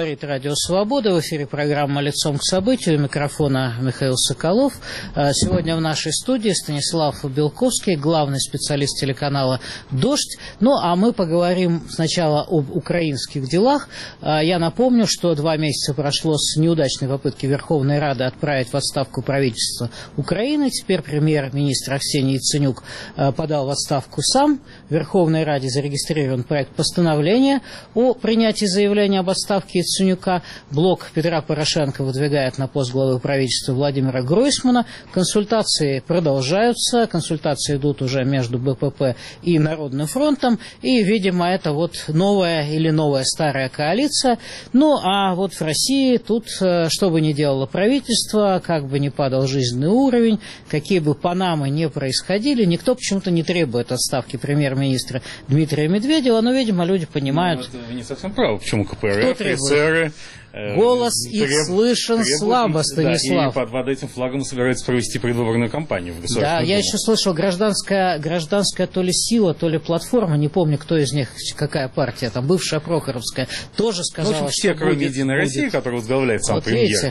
Говорит Радио Свобода. В эфире программа «Лицом к событию». У микрофона Михаил Соколов. Сегодня в нашей студии Станислав Белковский, главный специалист телеканала «Дождь». Ну, а мы поговорим сначала об украинских делах. Я напомню, что 2 месяца прошло с неудачной попытки Верховной Рады отправить в отставку правительство Украины. Теперь премьер-министр Арсений Яценюк подал в отставку сам. В Верховной Раде зарегистрирован проект постановления о принятии заявления об отставке Яценюка. Блок Петра Порошенко выдвигает на пост главы правительства Владимира Гройсмана. Консультации продолжаются. Консультации идут уже между БПП и Народным фронтом. И, видимо, это вот новая или новая старая коалиция. Ну, а вот в России тут, что бы ни делало правительство, как бы ни падал жизненный уровень, какие бы панамы ни происходили, никто почему-то не требует отставки премьер-министра Дмитрия Медведева. Но, видимо, люди понимают... Ну, вы не совсем правы. Почему КПРФ, СССР... Голос их слышен слабо, Станислав. Да, и под этим флагом собираются провести предвыборную кампанию в Государственную Думу. Да, я еще слышал, гражданская то ли сила, то ли платформа, не помню, кто из них, какая партия, там, бывшая Прохоровская, тоже сказала, ну, все, кроме «Единой России», которую возглавляет сам премьер.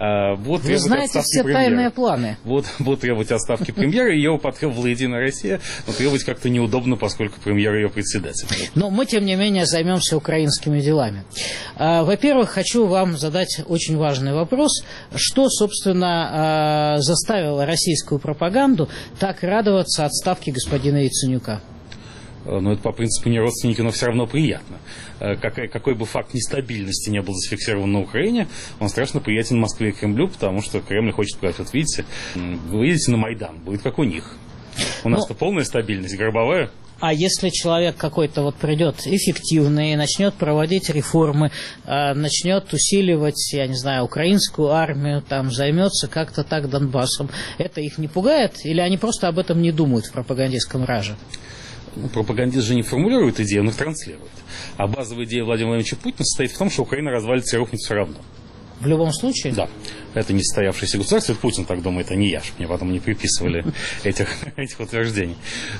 Вы знаете все тайные планы. Вот требовать отставки премьера, ее потребовала «Единая Россия», но требовать как-то неудобно, поскольку премьер ее председатель. Но мы, тем не менее, займемся украинскими делами. Во-первых, хочу вам задать очень важный вопрос. Что, собственно, заставило российскую пропаганду так радоваться отставке господина Яценюка? Но это по принципу не родственники, но все равно приятно. Какой бы факт нестабильности не был зафиксирован на Украине, он страшно приятен Москве и Кремлю, потому что Кремль хочет сказать, вот видите, вы выйдете на Майдан, будет как у них. У нас-то полная стабильность, гробовая. А если человек какой-то вот придет эффективный, начнет проводить реформы, начнет усиливать, я не знаю, украинскую армию, там, займется как-то так Донбассом, это их не пугает? Или они просто об этом не думают в пропагандистском раже? Ну, пропагандист же не формулирует идею, он их транслирует. А базовая идея Владимира Владимировича Путина состоит в том, что Украина развалится и рухнет все равно. В любом случае? Да. Это не состоявшееся государство, это Путин так думает, а не я, чтобы мне потом не приписывали этих утверждений.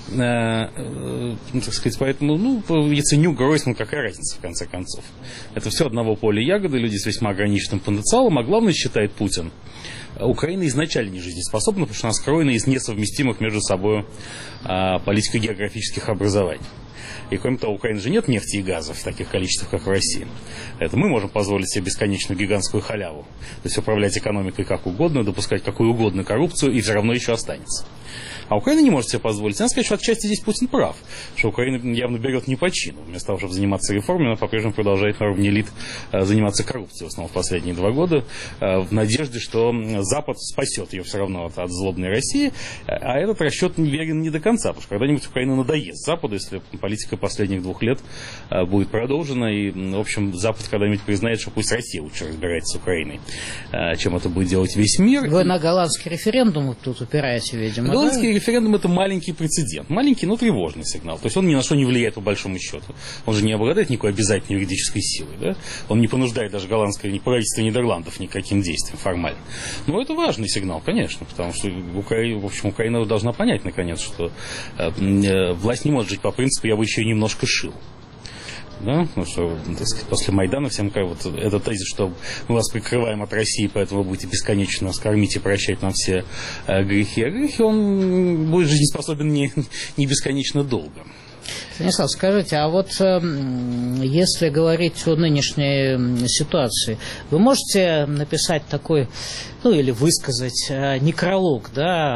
Так сказать, поэтому, Яценюк, Гройсман, какая разница, в конце концов. Это все одного поля ягоды, люди с весьма ограниченным потенциалом, а главное, считает Путин, Украина изначально не жизнеспособна, потому что она скроена из несовместимых между собой политико-географических образований. И кроме того, у Украины же нет нефти и газа в таких количествах, как в России. Это мы можем позволить себе бесконечную гигантскую халяву. То есть управлять экономикой как угодно, допускать какую угодно коррупцию, и все равно еще останется. А Украина не может себе позволить. Надо сказать, что отчасти здесь Путин прав, что Украина явно берет не по чину. Вместо того, чтобы заниматься реформами, она по-прежнему продолжает на уровне элит заниматься коррупцией, в основном в последние 2 года, в надежде, что Запад спасет ее все равно от злобной России. А этот расчет верен не до конца, потому что когда-нибудь Украина надоест Западу, если политика последних 2 лет будет продолжена, и, в общем, Запад когда-нибудь признает, что пусть Россия лучше разбирается с Украиной, чем это будет делать весь мир. Вы на голландский референдум тут упираете, видимо, голландский референдум – это маленький прецедент. Маленький, но тревожный сигнал. То есть он ни на что не влияет по большому счету. Он же не обладает никакой обязательной юридической силой. Да? Он не понуждает даже голландское правительство Нидерландов никаким действием формально. Но это важный сигнал, конечно, потому что Украина должна понять, наконец, что власть не может жить по принципу «я бы еще немножко шил». Да? Ну, что, так сказать, после Майдана всем вот этот тезис, что мы вас прикрываем от России, поэтому вы будете бесконечно нас кормить и прощать нам все грехи. А грехи он будет жизнеспособен не бесконечно долго. Станислав, скажите, а вот если говорить о нынешней ситуации, вы можете написать такой, или высказать некролог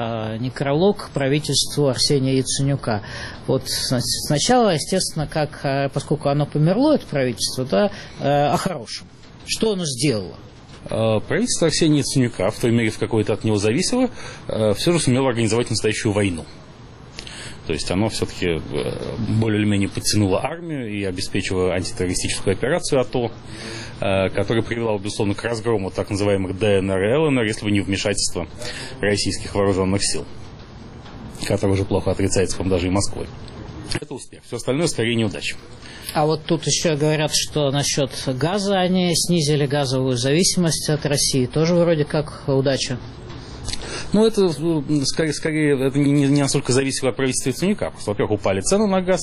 к правительству Арсения Яценюка. Вот сначала, естественно, поскольку оно померло, это правительство, о хорошем. Что оно сделало? Правительство Арсения Яценюка, в той мере, в какой-то от него зависело, все же сумело организовать настоящую войну. То есть оно все-таки более или менее подтянуло армию и обеспечило антитеррористическую операцию АТО, которая привела, безусловно, к разгрому так называемых ДНР и ЛНР, если бы не вмешательство российских вооруженных сил, которое уже плохо отрицается, по-моему, даже и Москвой. Это успех. Все остальное скорее неудача. А вот тут еще говорят, что насчет газа они снизили газовую зависимость от России. Тоже вроде как удача. Ну, это скорее это не настолько зависело от правительства Яценюка. Во-первых, упали цены на газ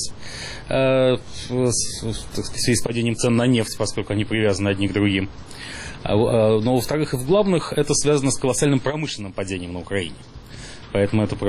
в связи с падением цен на нефть, поскольку они привязаны одни к другим. Но, во-вторых, и в главных, это связано с колоссальным промышленным падением на Украине. Поэтому это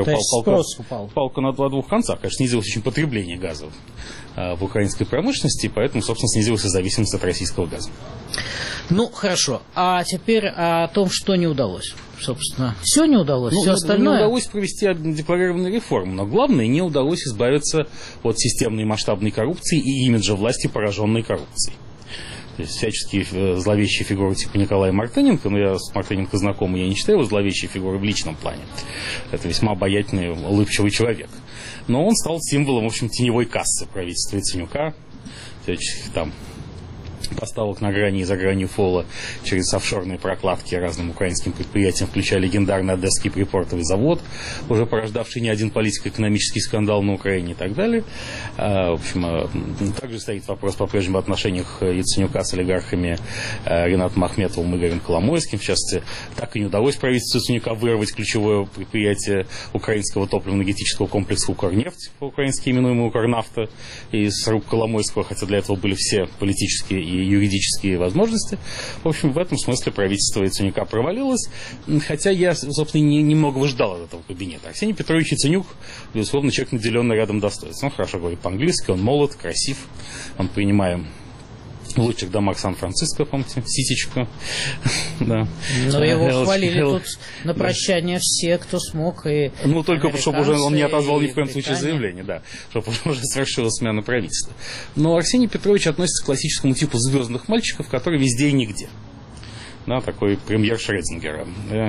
палка на двух концах. Конечно, снизилось очень потребление газа в украинской промышленности, и поэтому, собственно, снизилась и зависимость от российского газа. Ну, хорошо. А теперь о том, что не удалось. Собственно, все не удалось, все остальное... Не удалось провести декларированные реформы, но главное, не удалось избавиться от системной масштабной коррупции и имиджа власти, пораженной коррупцией. То есть всяческие зловещие фигуры типа Николая Мартыненко, но я с Мартыненко знаком, я не считаю его зловещей фигурой в личном плане. Это весьма обаятельный, улыбчивый человек. Но он стал символом, в общем, теневой кассы правительства Яценюка, всяческих там поставок на грани и за гранью фола через офшорные прокладки разным украинским предприятиям, включая легендарный Одесский припортовый завод, уже порождавший не один политико-экономический скандал на Украине и так далее. В общем, также стоит вопрос по-прежнему в отношениях Яценюка с олигархами Ринатом Ахметовым и Игорем Коломойским. В частности, так и не удалось правительству Яценюка вырвать ключевое предприятие украинского топливно-энергетического комплекса «Укрнефть», по-украински именуемый «Укрнафта», из рук Коломойского, хотя для этого были все политические и юридические возможности. В общем, в этом смысле правительство Яценюка провалилось, хотя я, собственно, немного ждал от этого кабинета. Арсений Петрович Яценюк, безусловно, человек, наделенный рядом достоинств. Он хорошо говорит по-английски, он молод, красив, он принимаем в лучших домах Сан-Франциско, помните, сисечку. Да. Но его хвалили тут на прощание все, кто смог. И ну, только чтобы уже он не отозвал ни в коем случае заявление, да, чтобы уже совершилась смена правительства. Но Арсений Петрович относится к классическому типу звездных мальчиков, которые везде и нигде. Да, такой премьер Шредзингера,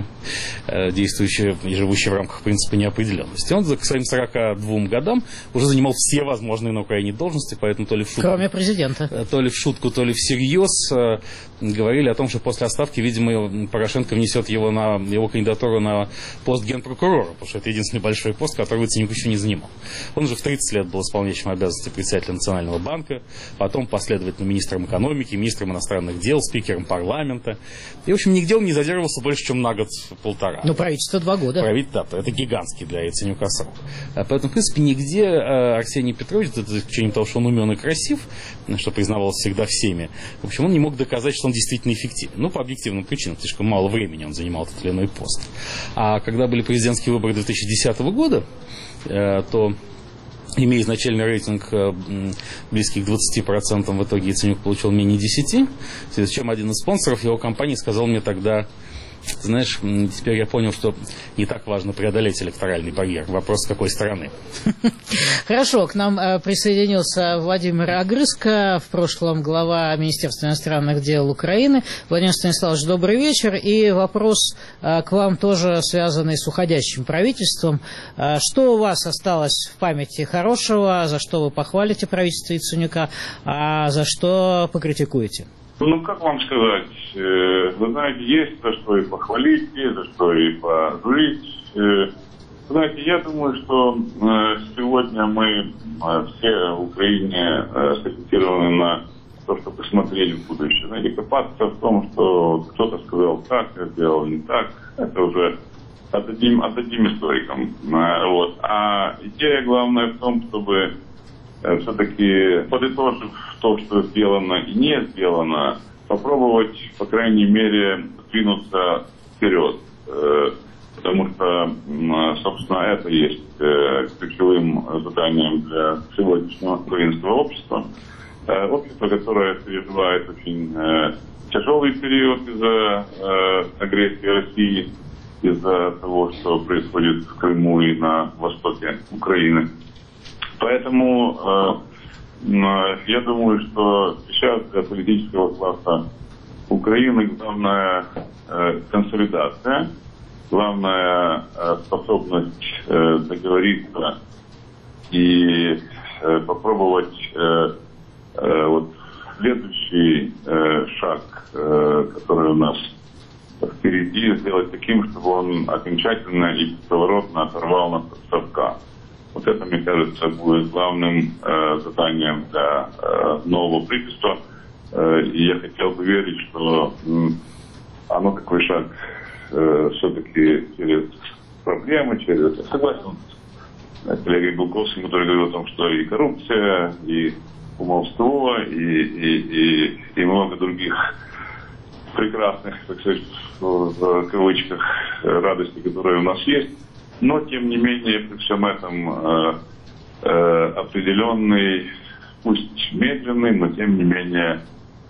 да, действующий и живущий в рамках принципа неопределенности. Он к своим 42 годам уже занимал все возможные на Украине должности, поэтому то ли в шутку, кроме президента, то ли в шутку, то ли всерьез говорили о том, что после отставки, видимо, Порошенко внесет его кандидатуру на пост генпрокурора, потому что это единственный большой пост, который Яценюк еще не занимал. Он же в 30 лет был исполняющим обязанности председателя Национального банка, потом последовательно министром экономики, министром иностранных дел, спикером парламента. И, в общем, нигде он не задерживался больше, чем на год-полтора. Ну, правительство 2 года. Да, это гигантский для Яценюка срок. Поэтому, в принципе, нигде Арсений Петрович, за исключением того, что он умен и красив, что признавалось всегда всеми, в общем, он не мог доказать, что он действительно эффективен. Ну, по объективным причинам, слишком мало времени он занимал тот или иной пост. А когда были президентские выборы 2010 года, то, имея изначальный рейтинг близкий к 20%, в итоге Яценюк получил менее 10%, в связи с чем один из спонсоров его компании сказал мне тогда: знаешь, теперь я понял, что не так важно преодолеть электоральный барьер. Вопрос, с какой стороны. Хорошо, к нам присоединился Владимир Огрызко, в прошлом глава Министерства иностранных дел Украины. Владимир Станиславович, добрый вечер. И вопрос к вам тоже связанный с уходящим правительством. Что у вас осталось в памяти хорошего, за что вы похвалите правительство Яценюка, а за что покритикуете? Ну, как вам сказать, вы знаете, есть за что и похвалить, есть за что и пожурить. Знаете, я думаю, что сегодня мы все в Украине сориентированы на то, чтобы смотреть в будущее. Знаете, копаться в том, что кто-то сказал так, я сделал не так, это уже отдадим историкам. Вот. А идея главная в том, чтобы все-таки, подытожив то, что сделано и не сделано, попробовать, по крайней мере, двинуться вперед. Потому что, собственно, это есть ключевым заданием для сегодняшнего украинского общества. Общество, которое переживает очень тяжелый период из-за агрессии России, из-за того, что происходит в Крыму и на востоке Украины. Поэтому я думаю, что сейчас для политического класса Украины главная консолидация, главная способность договориться и попробовать вот следующий шаг, который у нас впереди, сделать таким, чтобы он окончательно и бесповоротно оторвал нас от совка. Вот это, мне кажется, будет главным заданием для нового правительства. И я хотел бы верить, что оно такой шаг все-таки через проблемы через это. Согласен с коллегой Белковским, который говорил о том, что и коррупция, и кумовство, и много других прекрасных, так сказать, в кавычках, радостей, которые у нас есть. Но, тем не менее, при всем этом определенный, пусть медленный, но, тем не менее,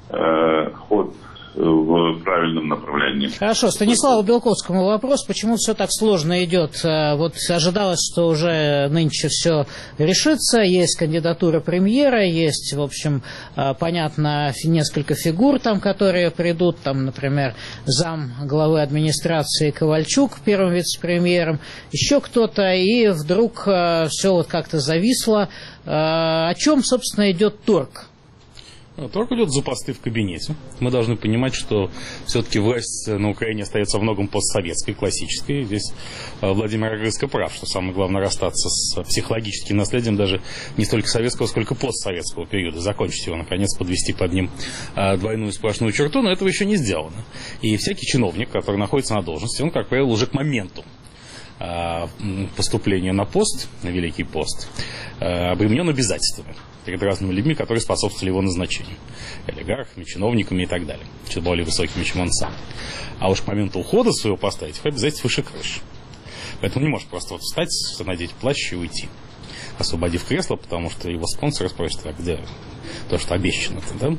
ход в правильном направлении. Хорошо, Станиславу Белковскому вопрос, почему все так сложно идет? Вот ожидалось, что уже нынче все решится, есть кандидатура премьера, есть, в общем, понятно, несколько фигур там, которые придут, там, например, зам главы администрации Ковальчук, первым вице-премьером, еще кто-то, и вдруг все вот как-то зависло. О чем, собственно, идет торг? Торг идет за посты в кабинете. Мы должны понимать, что все-таки власть на Украине остается во многом постсоветской, классической. Здесь Владимир Огрызко прав, что самое главное расстаться с психологическим наследием даже не столько советского, сколько постсоветского периода. Закончить его, наконец, подвести под ним двойную сплошную черту, но этого еще не сделано. И всякий чиновник, который находится на должности, он, как правило, уже к моменту поступления на пост, на великий пост, обременен обязательствами перед разными людьми, которые способствовали его назначению. Олигархами, чиновниками и так далее. Чуть более высокими, чем он сам. А уж к моменту ухода своего поста этих обязательств выше крыши. Поэтому не может просто вот встать, надеть плащ и уйти, освободив кресло, потому что его спонсоры спросят, а где то, что обещано-то, да?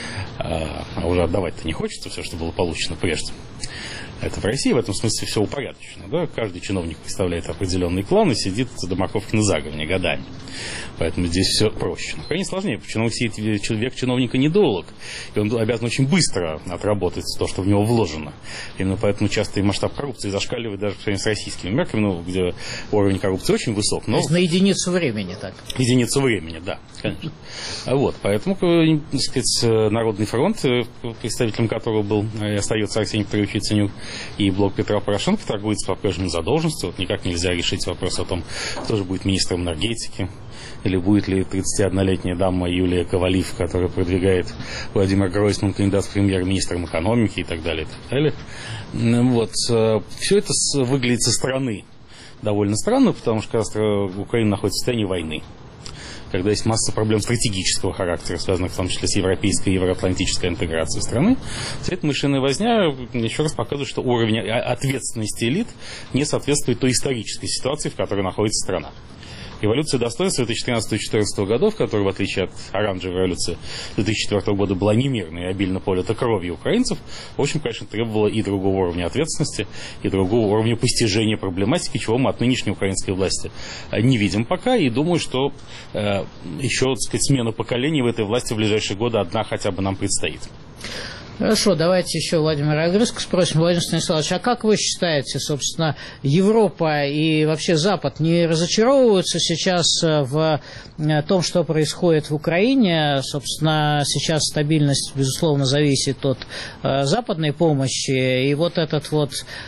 А уже отдавать-то не хочется все, что было получено прежде. Это в России в этом смысле все упорядочено. Да? Каждый чиновник представляет определенный клан и сидит до морковки на заговне годами. Поэтому здесь все проще. Но крайне сложнее, потому что век чиновника недолг, и он обязан очень быстро отработать то, что в него вложено. Именно поэтому часто и масштаб коррупции зашкаливает даже по сравнению с российскими мерками, ну, где уровень коррупции очень высок. Но... То есть на единицу времени так? Единицу времени, да, конечно. Вот, поэтому, так сказать, Народный фронт, представителем которого был и остается Арсений Петрович Яценюк, и блок Петра Порошенко торгуется по-прежнему задолженностью. Вот никак нельзя решить вопрос о том, кто же будет министром энергетики, или будет ли 31-летняя дама Юлия Ковалив, которая продвигает Владимир Гройсман, кандидат в премьер-министром экономики и так далее, и так далее. Вот. Все это выглядит со стороны довольно странно, потому что Украина находится в состоянии войны, когда есть масса проблем стратегического характера, связанных в том числе с европейской и евроатлантической интеграцией страны, вся эта мышиная возня еще раз показывает, что уровень ответственности элит не соответствует той исторической ситуации, в которой находится страна. Революция достоинства 2013-2014 годов, которая, в отличие от оранжевой революции 2004 года, была немирной и обильно полита кровью украинцев, в общем, конечно, требовала и другого уровня ответственности, и другого уровня постижения проблематики, чего мы от нынешней украинской власти не видим пока, и думаю, что еще, так сказать, смена поколений в этой власти в ближайшие годы одна хотя бы нам предстоит. Хорошо, давайте еще Владимира Огрызко спросим. Владимир Станиславович, а как вы считаете, собственно, Европа и вообще Запад не разочаровываются сейчас в том, что происходит в Украине? Собственно, сейчас стабильность, безусловно, зависит от западной помощи. И вот этот вот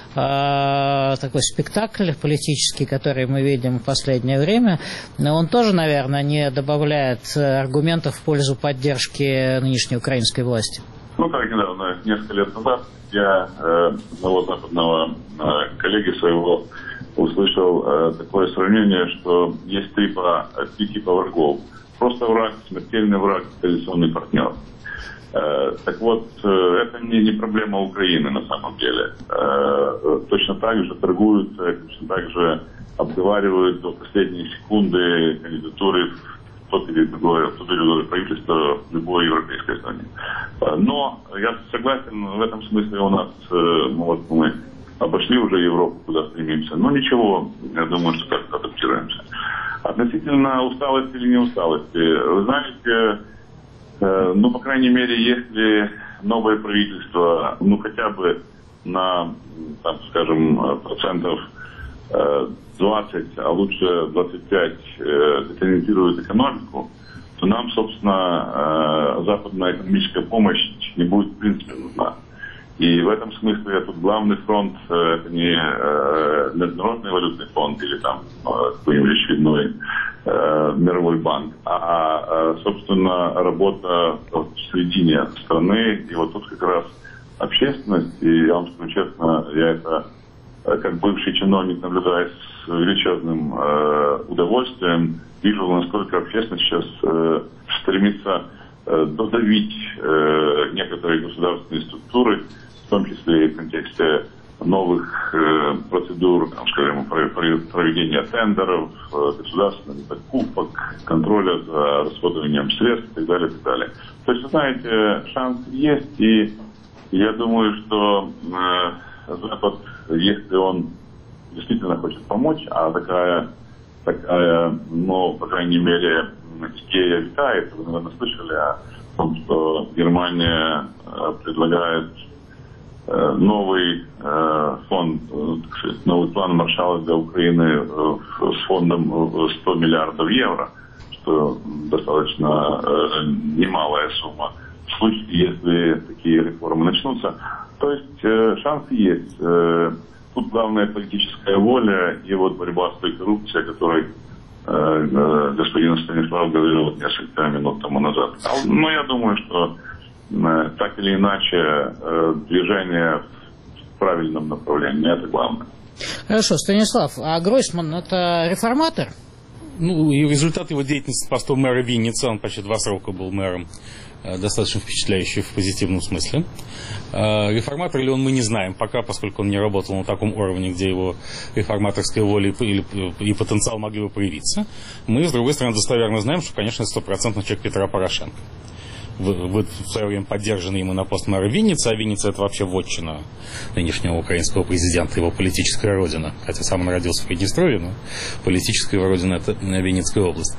такой спектакль политический, который мы видим в последнее время, он тоже, наверное, не добавляет аргументов в пользу поддержки нынешней украинской власти. Ну, как недавно, несколько лет назад, я одного западного коллеги своего услышал такое сравнение, что есть три типа врагов. Просто враг, смертельный враг, коалиционный партнер. Так вот, это не проблема Украины на самом деле. Точно так же торгуют, точно так же обговаривают до последней секунды кандидатуры в тот или другое правительство в любой европейской стране. Но я согласен, в этом смысле у нас, мы обошли уже Европу, куда стремимся. Но ничего, я думаю, что как-то адаптируемся. Относительно усталости или не усталости, вы знаете, по крайней мере, если новое правительство, хотя бы на, процентов 20, а лучше 25 детализирует экономику, то нам, собственно, западная экономическая помощь не будет в принципе нужна. И в этом смысле тут главный фронт это не Международный валютный фонд или там какой-нибудь очередной мировой банк, а собственно работа в середине страны. И вот тут как раз общественность, и я вам скажу честно, я это как бывший чиновник, наблюдаю с величезным удовольствием, вижу, насколько общественность сейчас стремится додавить некоторые государственные структуры, в том числе и в контексте новых процедур, там, скажем, проведения тендеров, государственных закупок, контроля за расходованием средств и так далее, и так далее. То есть, вы знаете, шанс есть, и я думаю, что Запад, если он действительно хочет помочь, а такая, ну, по крайней мере, идея витает, вы, наверное, слышали о том, что Германия предлагает новый фонд, новый план Маршалла для Украины с фондом 100 миллиардов евро, что достаточно немалая сумма в случае, если такие реформы начнутся. То есть шансы есть. Тут главная политическая воля и вот борьба с той коррупцией, о которой господин Станислав говорил несколько минут тому назад. Но я думаю, что так или иначе движение в правильном направлении, это главное. Хорошо, Станислав, а Гройсман это реформатор? Ну, и результат его деятельности постом мэра Винницы, он почти 2 срока был мэром, достаточно впечатляющий в позитивном смысле. Реформатор ли он, мы не знаем пока, поскольку он не работал на таком уровне, где его реформаторская воля и потенциал могли бы проявиться. Мы, с другой стороны, достоверно знаем, что, конечно, 100% человек Петра Порошенко. В свое время поддержанный ему на пост мэра Винницы, а Винница — это вообще вотчина нынешнего украинского президента, его политическая родина. Хотя сам он родился в Приднестровье, но политическая его родина — это Винницкая область.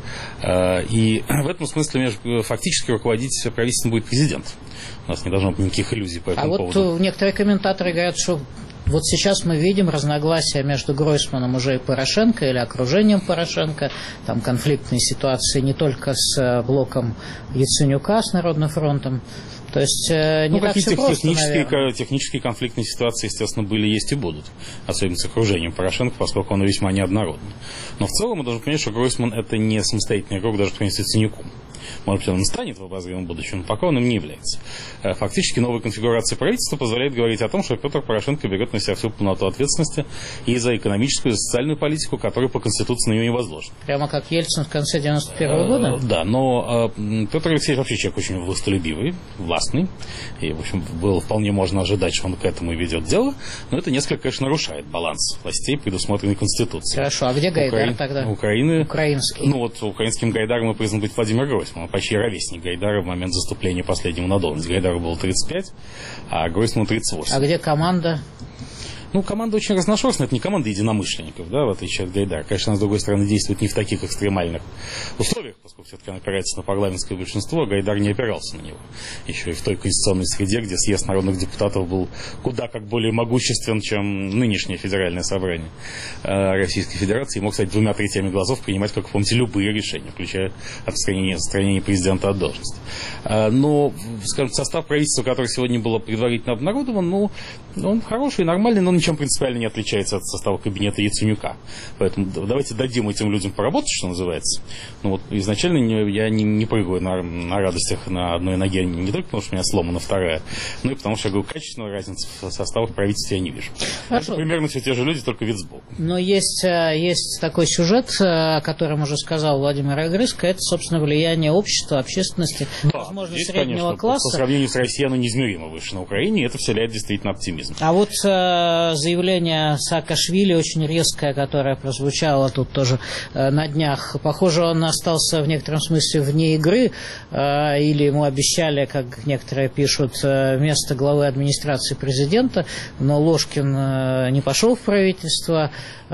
И в этом смысле фактически руководить правительством будет президент. У нас не должно быть никаких иллюзий по этому поводу. А вот некоторые комментаторы говорят, что вот сейчас мы видим разногласия между Гройсманом уже и Порошенко или окружением Порошенко. Там конфликтные ситуации не только с блоком Яценюка, с Народным фронтом. То есть не так все просто, наверное. Технические конфликтные ситуации, естественно, были, есть и будут. Особенно с окружением Порошенко, поскольку он весьма неоднородный. Но в целом мы должны понять, что Гройсман — это не самостоятельный игрок даже по Яценюку. Может быть, он станет в обозримом будущем, но пока он им не является. Фактически новая конфигурация правительства позволяет говорить о том, что Петр Порошенко берет на себя всю полноту ответственности и за экономическую, и за социальную политику, которая по Конституции на него не возложена. Прямо как Ельцин в конце 91-го года? Да, но Петр Алексеевич вообще человек очень властолюбивый, властный, и, в общем, было вполне можно ожидать, что он к этому и ведет дело, но это несколько, конечно, нарушает баланс властей, предусмотренный Конституцией. Хорошо, а где Гайдар тогда? Украинский. Ну вот украинским Гайдаром признан быть Владимир Гройсман. Он почти ровесник Гайдара в момент заступления последнего на должность. Гайдару было 35, а Гройсману 38. А где команда? Ну, команда очень разношерстная, это не команда единомышленников, да, в отличие от Гайдара. Конечно, она, с другой стороны, действует не в таких экстремальных условиях, поскольку все-таки она опирается на парламентское большинство, а Гайдар не опирался на него. Еще и в той конституционной среде, где съезд народных депутатов был куда как более могуществен, чем нынешнее федеральное собрание Российской Федерации, и мог, кстати, 2/3 голосов принимать, как вы помните, любые решения, включая отстранение президента от должности. Но, скажем, состав правительства, который сегодня было предварительно обнародован, ну, он хороший, нормальный, но ничем принципиально не отличается от состава кабинета Яценюка. Поэтому давайте дадим этим людям поработать, что называется. Ну вот изначально я не прыгаю на радостях на одной ноге, не только потому, что у меня сломана вторая, но и потому, что я говорю, качественную разницу в составах правительства я не вижу. Хорошо. Это примерно все те же люди, только вид сбоку. Но есть такой сюжет, о котором уже сказал Владимир Огрызко, это, собственно, влияние общества, общественности, да, возможно, здесь, среднего конечно, класса. По сравнению с Россией оно неизмеримо выше на Украине, и это вселяет действительно оптимизм. А вот заявление Саакашвили очень резкое, которое прозвучало тут тоже на днях. Похоже, он остался в некотором смысле вне игры, или ему обещали, как некоторые пишут, место главы администрации президента, но Ложкин не пошел в правительство,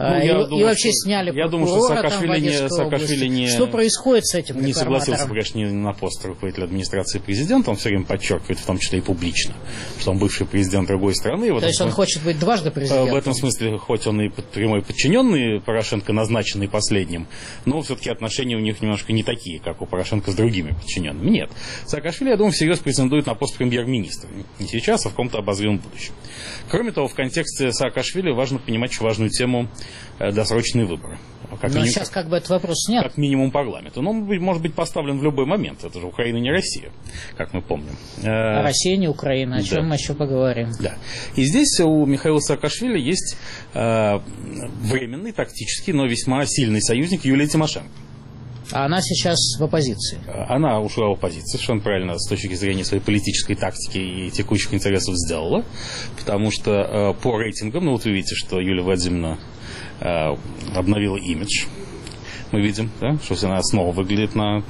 и вообще сняли прокурора там в Одесской области. Что происходит с этим не согласился, конечно, не на пост руководителя администрации президента, он все время подчеркивает, в том числе и публично, что он бывший президент другой страны. То есть он хочет быть дважды президентом? В этом смысле, хоть он и прямой подчиненный Порошенко, назначенный последним, но все-таки отношения у них немножко не такие, как у Порошенко с другими подчиненными. Нет. Саакашвили, я думаю, всерьез претендует на пост премьер-министра. Не сейчас, а в каком-то обозримом будущем. Кроме того, в контексте Саакашвили важно понимать очень важную тему — досрочные выборы. Но сейчас как бы этот вопрос нет. Как минимум парламента. Но он может быть поставлен в любой момент. Это же Украина не Россия, как мы помним. Россия не Украина, о чем мы еще поговорим. Да. И здесь у Михаила Саакашвили есть временный, тактический, но весьма сильный союзник Юлия Тимошенко. А она сейчас в оппозиции? Она ушла в оппозицию, совершенно правильно, с точки зрения своей политической тактики и текущих интересов сделала. Потому что по рейтингам, вот вы видите, что Юлия Владимировна обновила имидж. Мы видим, да, что она снова выглядит на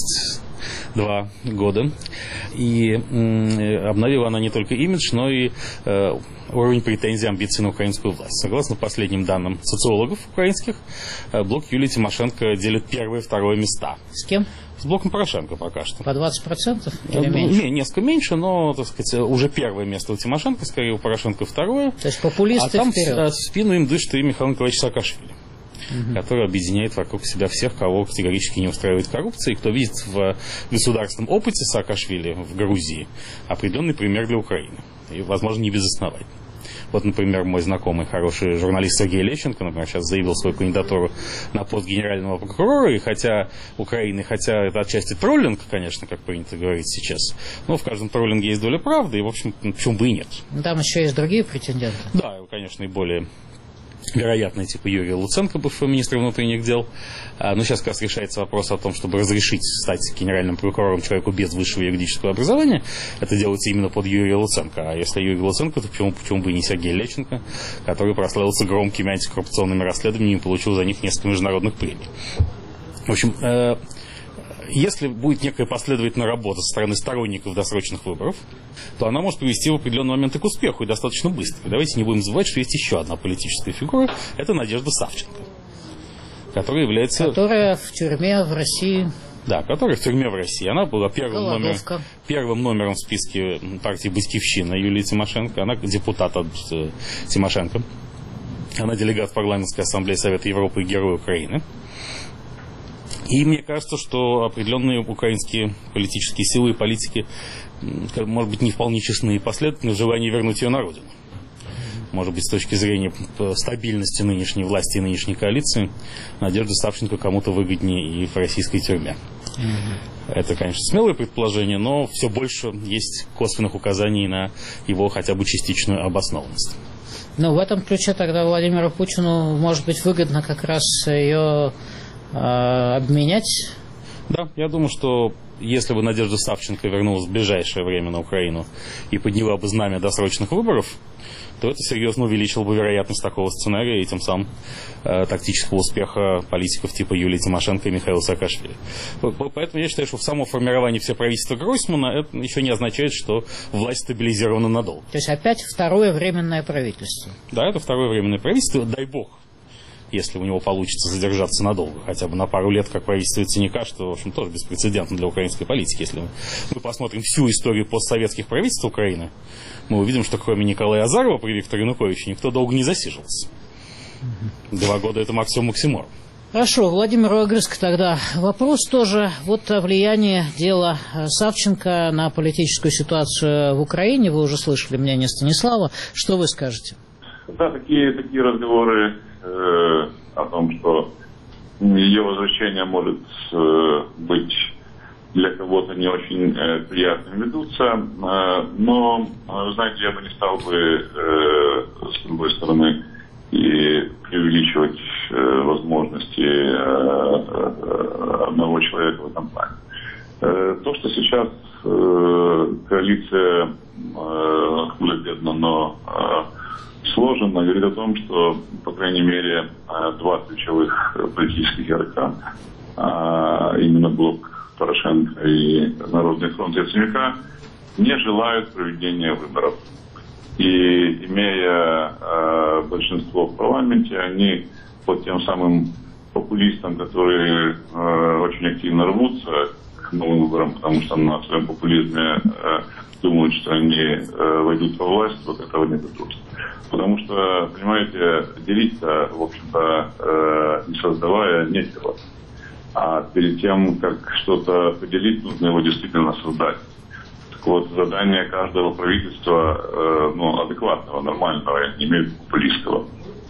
32 года. И обновила она не только имидж, но и уровень претензий, амбиций на украинскую власть. Согласно последним данным социологов украинских, блок Юлии Тимошенко делит первое и второе места. С кем? С блоком Порошенко пока что. По 20% или меньше? Не, несколько меньше, но, так сказать, уже первое место у Тимошенко, скорее у Порошенко второе. То есть популисты там вперед. в спину им дышит и Михаил Николаевич Саакашвили, который объединяет вокруг себя всех, кого категорически не устраивает коррупция, и кто видит в государственном опыте Саакашвили в Грузии определенный пример для Украины. И, возможно, не безосновательно. Вот, например, мой знакомый, хороший журналист Сергей Лещенко, например, сейчас заявил свою кандидатуру на пост генерального прокурора, и хотя это отчасти троллинг, конечно, как принято говорить сейчас, но в каждом троллинге есть доля правды, и, в общем, почему бы и нет. Там еще есть другие претенденты. Да, конечно, и более вероятно, типа Юрия Луценко, бывшего министра внутренних дел. Но сейчас как раз решается вопрос о том, чтобы разрешить стать генеральным прокурором человеку без высшего юридического образования. Это делается именно под Юрия Луценко. А если Юрий Луценко, то почему бы и не Сергей Лещенко, который прославился громкими антикоррупционными расследованиями и получил за них несколько международных премий. В общем, если будет некая последовательная работа со стороны сторонников досрочных выборов, то она может привести в определенный момент и к успеху, и достаточно быстро. Давайте не будем забывать, что есть еще одна политическая фигура, это Надежда Савченко, которая является... Которая в тюрьме в России... Да, которая в тюрьме в России. Она была первым номером в списке партии «Батькивщина» Юлии Тимошенко. Она депутат от Тимошенко. Она делегат в парламентской ассамблее Совета Европы и Герой Украины. И мне кажется, что определенные украинские политические силы и политики, может быть, не вполне честны и последовательны в желании вернуть ее на родину. Может быть, с точки зрения стабильности нынешней власти и нынешней коалиции, Надежда Савченко кому-то выгоднее и в российской тюрьме. Это, конечно, смелое предположение, но все больше есть косвенных указаний на его хотя бы частичную обоснованность. Ну, в этом ключе тогда Владимиру Путину, может быть, выгодно как раз ее обменять? Да, я думаю, что если бы Надежда Савченко вернулась в ближайшее время на Украину и подняла бы знамя досрочных выборов, то это серьезно увеличило бы вероятность такого сценария и тем самым тактического успеха политиков типа Юлии Тимошенко и Михаила Саакашвили. Поэтому я считаю, что в само формирование всего правительства Гройсмана это еще не означает, что власть стабилизирована надолго. То есть опять второе временное правительство? Да, это второе временное правительство, дай бог. Если у него получится задержаться надолго, хотя бы на пару лет, как правительство Яценюка, что, в общем, тоже беспрецедентно для украинской политики. Если мы посмотрим всю историю постсоветских правительств Украины, мы увидим, что кроме Николая Азарова при Викторе Януковиче никто долго не засиживался. 2 года это максимум. Хорошо, Владимир Огрызко тогда. Вопрос тоже вот о влиянии дела Савченко на политическую ситуацию в Украине. Вы уже слышали мнение Станислава. Что вы скажете? Да, такие разговоры о том, что ее возвращение может быть для кого-то не очень приятным, ведутся. Но, знаете, я бы не стал бы, с другой стороны, и преувеличивать возможности одного человека в этом плане. То, что сейчас коалиция худо-бедно, но сложно, говорит о том, что, по крайней мере, 2 ключевых политических игрока, именно блок Порошенко и Народный фронт Яценюка, не желают проведения выборов. И, имея большинство в парламенте, они под тем самым популистам, которые очень активно рвутся к новым выборам, потому что на своем популизме думают, что они войдут во власть, вот этого не дадут. Потому что, понимаете, делить-то, в общем-то, не создавая, нечего. А перед тем, как что-то поделить, нужно его действительно создать. Так вот, задание каждого правительства, адекватного, нормального, я не имею в виду популистского,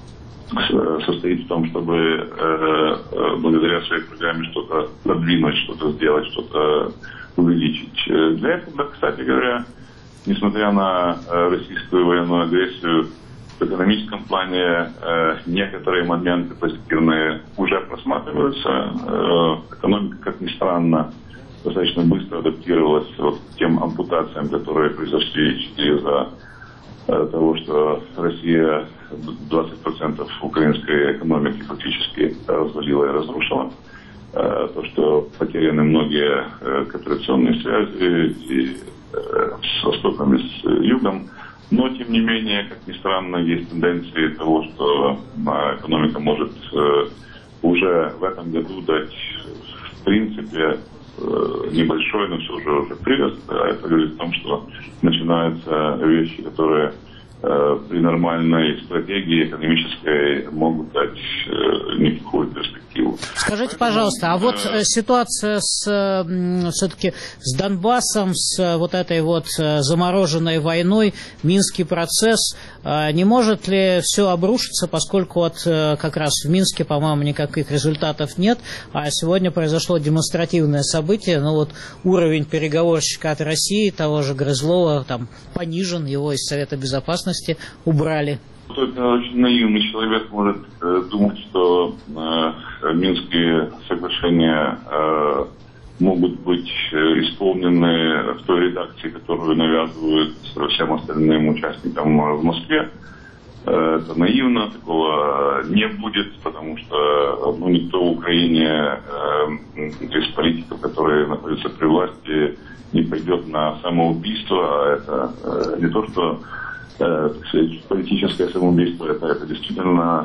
состоит в том, чтобы благодаря своей программе что-то продвинуть, что-то сделать, что-то увеличить. Для этого, кстати говоря, несмотря на российскую военную агрессию, в экономическом плане некоторые моменты позитивные уже просматриваются. Экономика, как ни странно, достаточно быстро адаптировалась к тем ампутациям, которые произошли из-за того, что Россия 20% украинской экономики фактически развалила и разрушила. То, что потеряны многие кооперационные связи и с Востоком и с Югом. Но, тем не менее, как ни странно, есть тенденции того, что экономика может уже в этом году дать, в принципе, небольшой, но все же уже прирост. А это говорит о том, что начинаются вещи, которые при нормальной стратегии экономической могут дать неплохую перспективу. Скажите, пожалуйста, а вот ситуация все-таки с Донбассом, с вот этой вот замороженной войной, Минский процесс, не может ли все обрушиться, поскольку вот как раз в Минске, по-моему, никаких результатов нет, а сегодня произошло демонстративное событие, но вот уровень переговорщика от России, того же Грызлова, там понижен, его из Совета Безопасности убрали. Только очень наивный человек может думать, что Минские соглашения могут быть исполнены в той редакции, которую навязывают всем остальным участникам в Москве. Это наивно, такого не будет, потому что никто в Украине из политиков, которые находятся при власти, не пойдет на самоубийство, а это не то, что политическое самоубийство, это действительно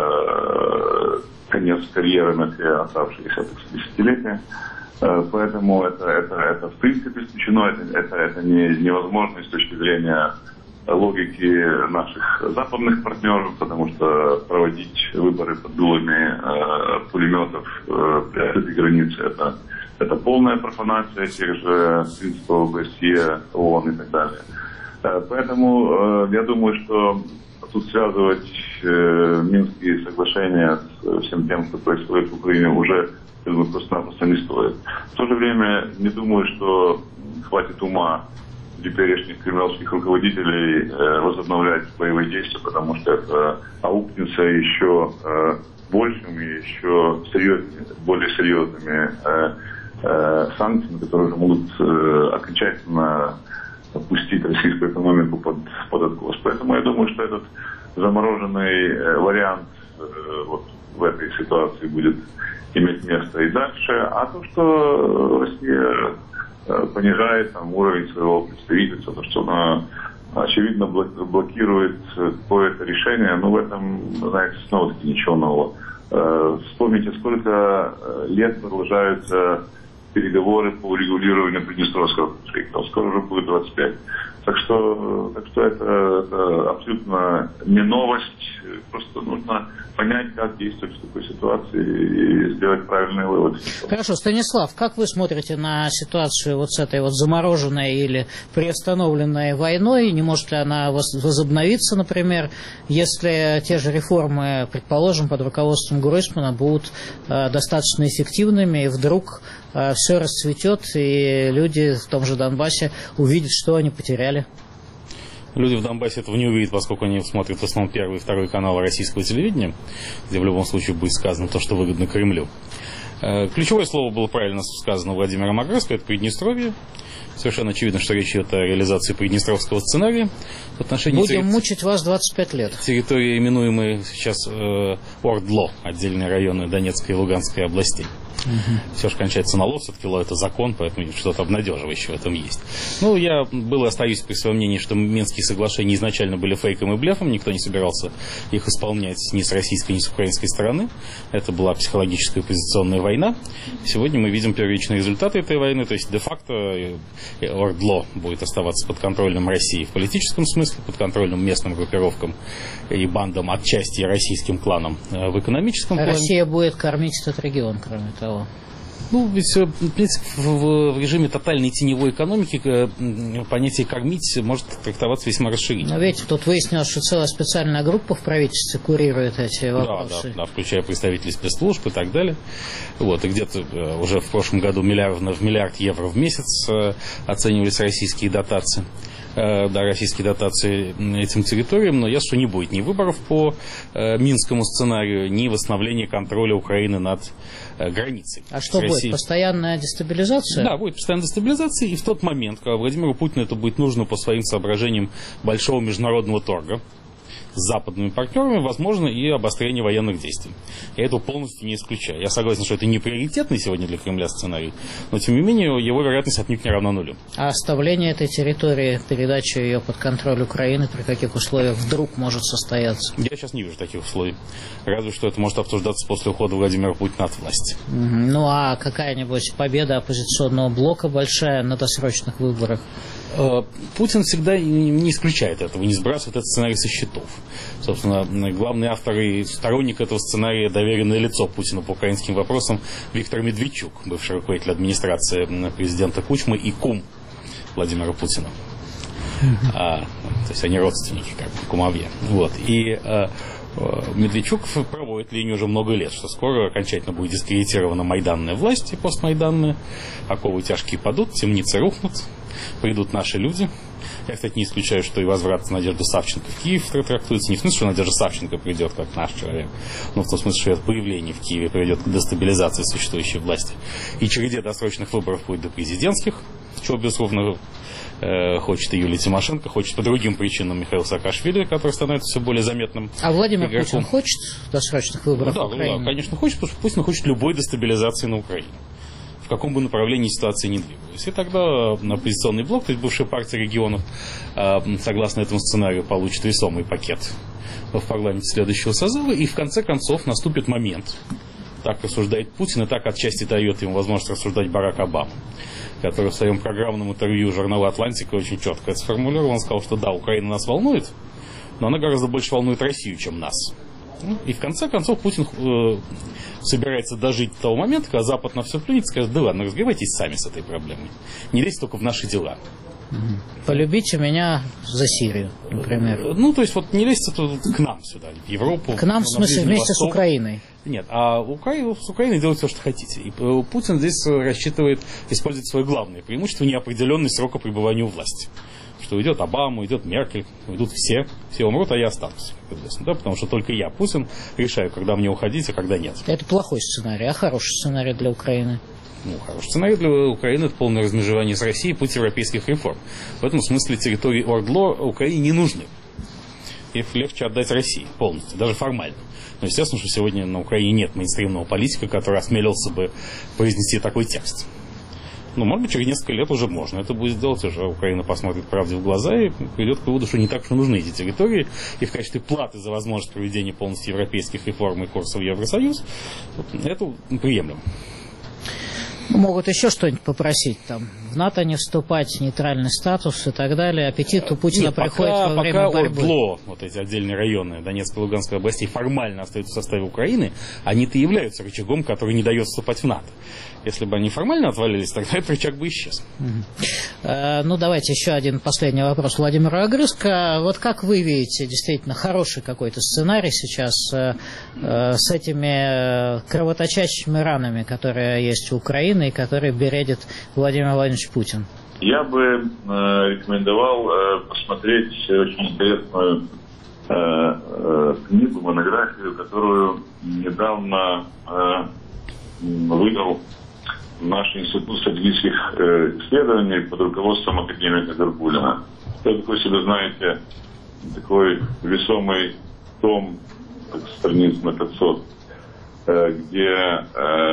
конец карьеры на все оставшиеся десятилетия. Поэтому это в принципе исключено, это невозможно с точки зрения логики наших западных партнеров, потому что проводить выборы под дулами пулеметов при открытой границе это полная профанация тех же принципов Россия, ООН и так далее. Поэтому я думаю, что тут связывать Минские соглашения с всем тем, что происходит в Украине, уже просто-напросто не стоит. В то же время не думаю, что хватит ума теперешних кремлевских руководителей возобновлять боевые действия, потому что это аукнется еще большими, еще более серьезными санкциями, которые уже могут окончательно опустить российскую экономику под откос. Поэтому я думаю, что этот замороженный вариант вот в этой ситуации будет иметь место и дальше. А то, что Россия понижает уровень своего представительства, то, что она очевидно блокирует какое-то решение, в этом, знаете, снова-таки ничего нового. Вспомните, сколько лет продолжаются переговоры по урегулированию Приднестровского конфликта. Скоро уже будет 25. Так что это абсолютно не новость. Просто нужно понять, как действовать в такой ситуации и сделать правильные выводы. Хорошо, Станислав, как вы смотрите на ситуацию вот с этой вот замороженной или приостановленной войной? Не может ли она возобновиться, например, если те же реформы, предположим, под руководством Гройсмана будут достаточно эффективными, и вдруг все расцветет, и люди в том же Донбассе увидят, что они потеряли? Люди в Донбассе этого не увидят, поскольку они смотрят в основном первый и второй каналы российского телевидения, где в любом случае будет сказано то, что выгодно Кремлю. Ключевое слово было правильно сказано Владимиром Аграрским, это Приднестровье. Совершенно очевидно, что речь идет о реализации приднестровского сценария. В отношении Будем мучить вас 25 лет. Территории, именуемые сейчас Ордло, отдельные районы Донецкой и Луганской областей. Все же кончается на ло, все-таки ло это закон, поэтому что-то обнадеживающее в этом есть. Я остаюсь при своем мнении, что Минские соглашения изначально были фейком и блефом, никто не собирался их исполнять ни с российской, ни с украинской стороны. Это была психологическая оппозиционная война. Сегодня мы видим первичные результаты этой войны, то есть де-факто Ордло будет оставаться под контролем России в политическом смысле, под контролем местным группировкам и бандам, отчасти российским кланам в экономическом плане. Россия будет кормить этот регион, кроме того. Ну, ведь, в принципе, в режиме тотальной теневой экономики понятие «кормить» может трактоваться весьма расширительно. Но видите, тут выяснилось, что целая специальная группа в правительстве курирует эти вопросы. Да, включая представителей спецслужб и так далее. Вот, и где-то уже в прошлом году в миллиард евро в месяц оценивались российские дотации. Российские дотации этим территориям, но ясно, что не будет ни выборов по Минскому сценарию, ни восстановления контроля Украины над границей. А что будет? Постоянная дестабилизация? Да, будет постоянная дестабилизация, и в тот момент, когда Владимиру Путину это будет нужно по своим соображениям большого международного торга с западными партнерами, возможно, и обострение военных действий. Я этого полностью не исключаю. Я согласен, что это не приоритетный сегодня для Кремля сценарий, но, тем не менее, его вероятность отнюдь не равна нулю. А оставление этой территории, передача ее под контроль Украины, при каких условиях вдруг может состояться? Я сейчас не вижу таких условий. Разве что это может обсуждаться после ухода Владимира Путина от власти. Ну, а какая-нибудь победа оппозиционного блока большая на досрочных выборах? Путин всегда не исключает этого, не сбрасывает этот сценарий со счетов. Собственно, главный автор и сторонник этого сценария — доверенное лицо Путина по украинским вопросам Виктор Медведчук, бывший руководитель администрации президента Кучмы и кум Владимира Путина. То есть они родственники, как бы, кумовья. Вот. И Медведчук проводит линию уже много лет, что скоро окончательно будет дискредитирована майданная власть и постмайданная. Оковы тяжкие падут, темницы рухнут, придут наши люди. Я, кстати, не исключаю, что и возврат Надежды Савченко в Киев трактуется не в смысле, что Надежда Савченко придет как наш человек, но в том смысле, что это появление в Киеве приведет к дестабилизации существующей власти. И череде досрочных выборов будет до президентских, чего, безусловно, хочет и Юлия Тимошенко, хочет по другим причинам Михаил Саакашвили, который становится все более заметным. А Владимир игроком. Путин хочет досрочных выборов в Украине? Да, конечно, хочет, потому что Путин хочет любой дестабилизации на Украине, в каком бы направлении ситуация ни двигалась. И тогда оппозиционный блок, то есть бывшая партия регионов, согласно этому сценарию, получит весомый пакет в парламенте следующего созыва, и в конце концов наступит момент, так рассуждает Путин, и так отчасти дает ему возможность рассуждать Барак Обама, который в своем программном интервью журналу «Атлантика» очень четко это сформулировал. Он сказал, что да, Украина нас волнует, но она гораздо больше волнует Россию, чем нас. И в конце концов Путин собирается дожить до того момента, когда Запад на все плюнет и скажет: да ладно, разбивайтесь сами с этой проблемой. Не лезьте только в наши дела. Полюбите меня за Сирию, например. Ну, то есть, вот не лезьте к нам сюда, в Европу. К нам, в смысле, вместе с Украиной? Нет, а с Украиной делать все, что хотите. И Путин здесь рассчитывает использовать свое главное преимущество — неопределенность срока пребывания у власти. Что уйдет Обама, уйдет Меркель, уйдут все умрут, а я останусь. Да, потому что только я, Путин, решаю, когда мне уходить, а когда нет. Это плохой сценарий, а хороший сценарий для Украины? Ну, хороший сценарий для Украины — это полное размежевание с Россией, путь европейских реформ. В этом смысле территории ОРДЛО Украине не нужны. Их легче отдать России полностью, даже формально. Но естественно, что сегодня на Украине нет мейнстримного политика, который осмелился бы произнести такой текст. Ну, может быть, через несколько лет уже можно это будет сделать, уже Украина посмотрит правде в глаза и придет к выводу, что не так уж и нужны эти территории, и в качестве платы за возможность проведения полностью европейских реформ и курсов в Евросоюз это приемлемо. Могут еще что-нибудь попросить, там, в НАТО не вступать, нейтральный статус и так далее. Аппетит у Путина приходит во время борьбы. Пока ОРДЛО, вот эти отдельные районы Донецкой и Луганской областей, формально остаются в составе Украины, они-то являются рычагом, который не дает вступать в НАТО. Если бы они формально отвалились, тогда этот рычаг бы исчез. Ну, давайте еще один последний вопрос Владимиру Огрызко. Вот как вы видите, действительно, хороший какой-то сценарий сейчас с этими кровоточащими ранами, которые есть у Украины и которые бередит Владимир Владимирович Путин? Я бы рекомендовал посмотреть очень интересную книгу, монографию, которую недавно выдал наш институт стратегических исследований под руководством академика Гаргулина. Это такой себе, знаете, такой весомый том, страниц на 500, где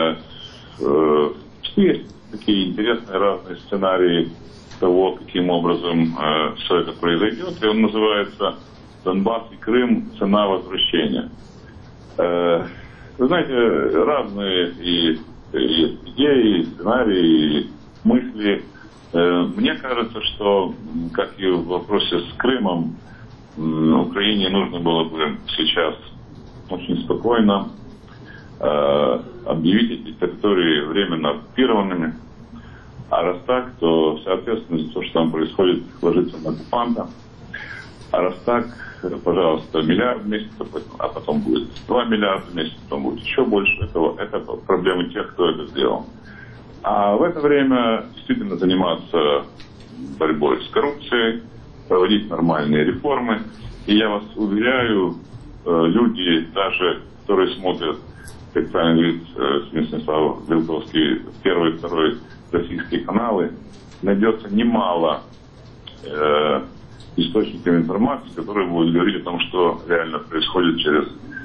есть такие интересные разные сценарии того, каким образом все это произойдет. И он называется «Донбасс и Крым. Цена возвращения». Вы знаете, разные и идеи, и сценарии, и мысли. Мне кажется, что, как и в вопросе с Крымом, Украине нужно было бы сейчас очень спокойно объявить эти территории временно оккупированными. А раз так, то вся ответственность за то, что там происходит, ложится на оккупанта. А раз так, пожалуйста, миллиард в месяц, а потом будет 2 миллиарда в месяц, потом будет еще больше. Это проблемы тех, кто это сделал. А в это время действительно заниматься борьбой с коррупцией, проводить нормальные реформы. И я вас уверяю, люди, даже которые смотрят, как правильно говорит Станислав Белковский, первый и второй российские каналы, найдется немало источников информации, которые будут говорить о том, что реально происходит через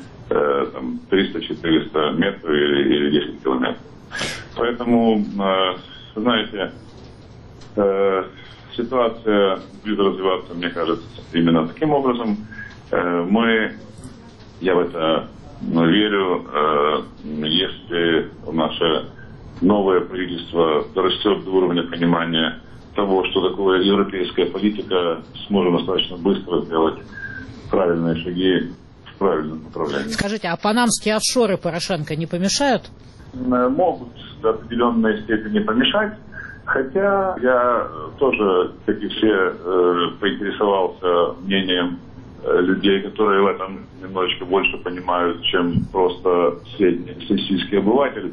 300-400 метров или 10 километров. Поэтому, знаете, ситуация будет развиваться, мне кажется, именно таким образом. Я в это верю, если наше новое правительство дорастет до уровня понимания того, что такое европейская политика, сможем достаточно быстро сделать правильные шаги в правильном направлении. Скажите, а панамские офшоры Порошенко не помешают? Могут до определенной степени помешать, хотя я тоже, как и все, поинтересовался мнением людей, которые в этом немножечко больше понимают, чем просто среднестатистический обыватель.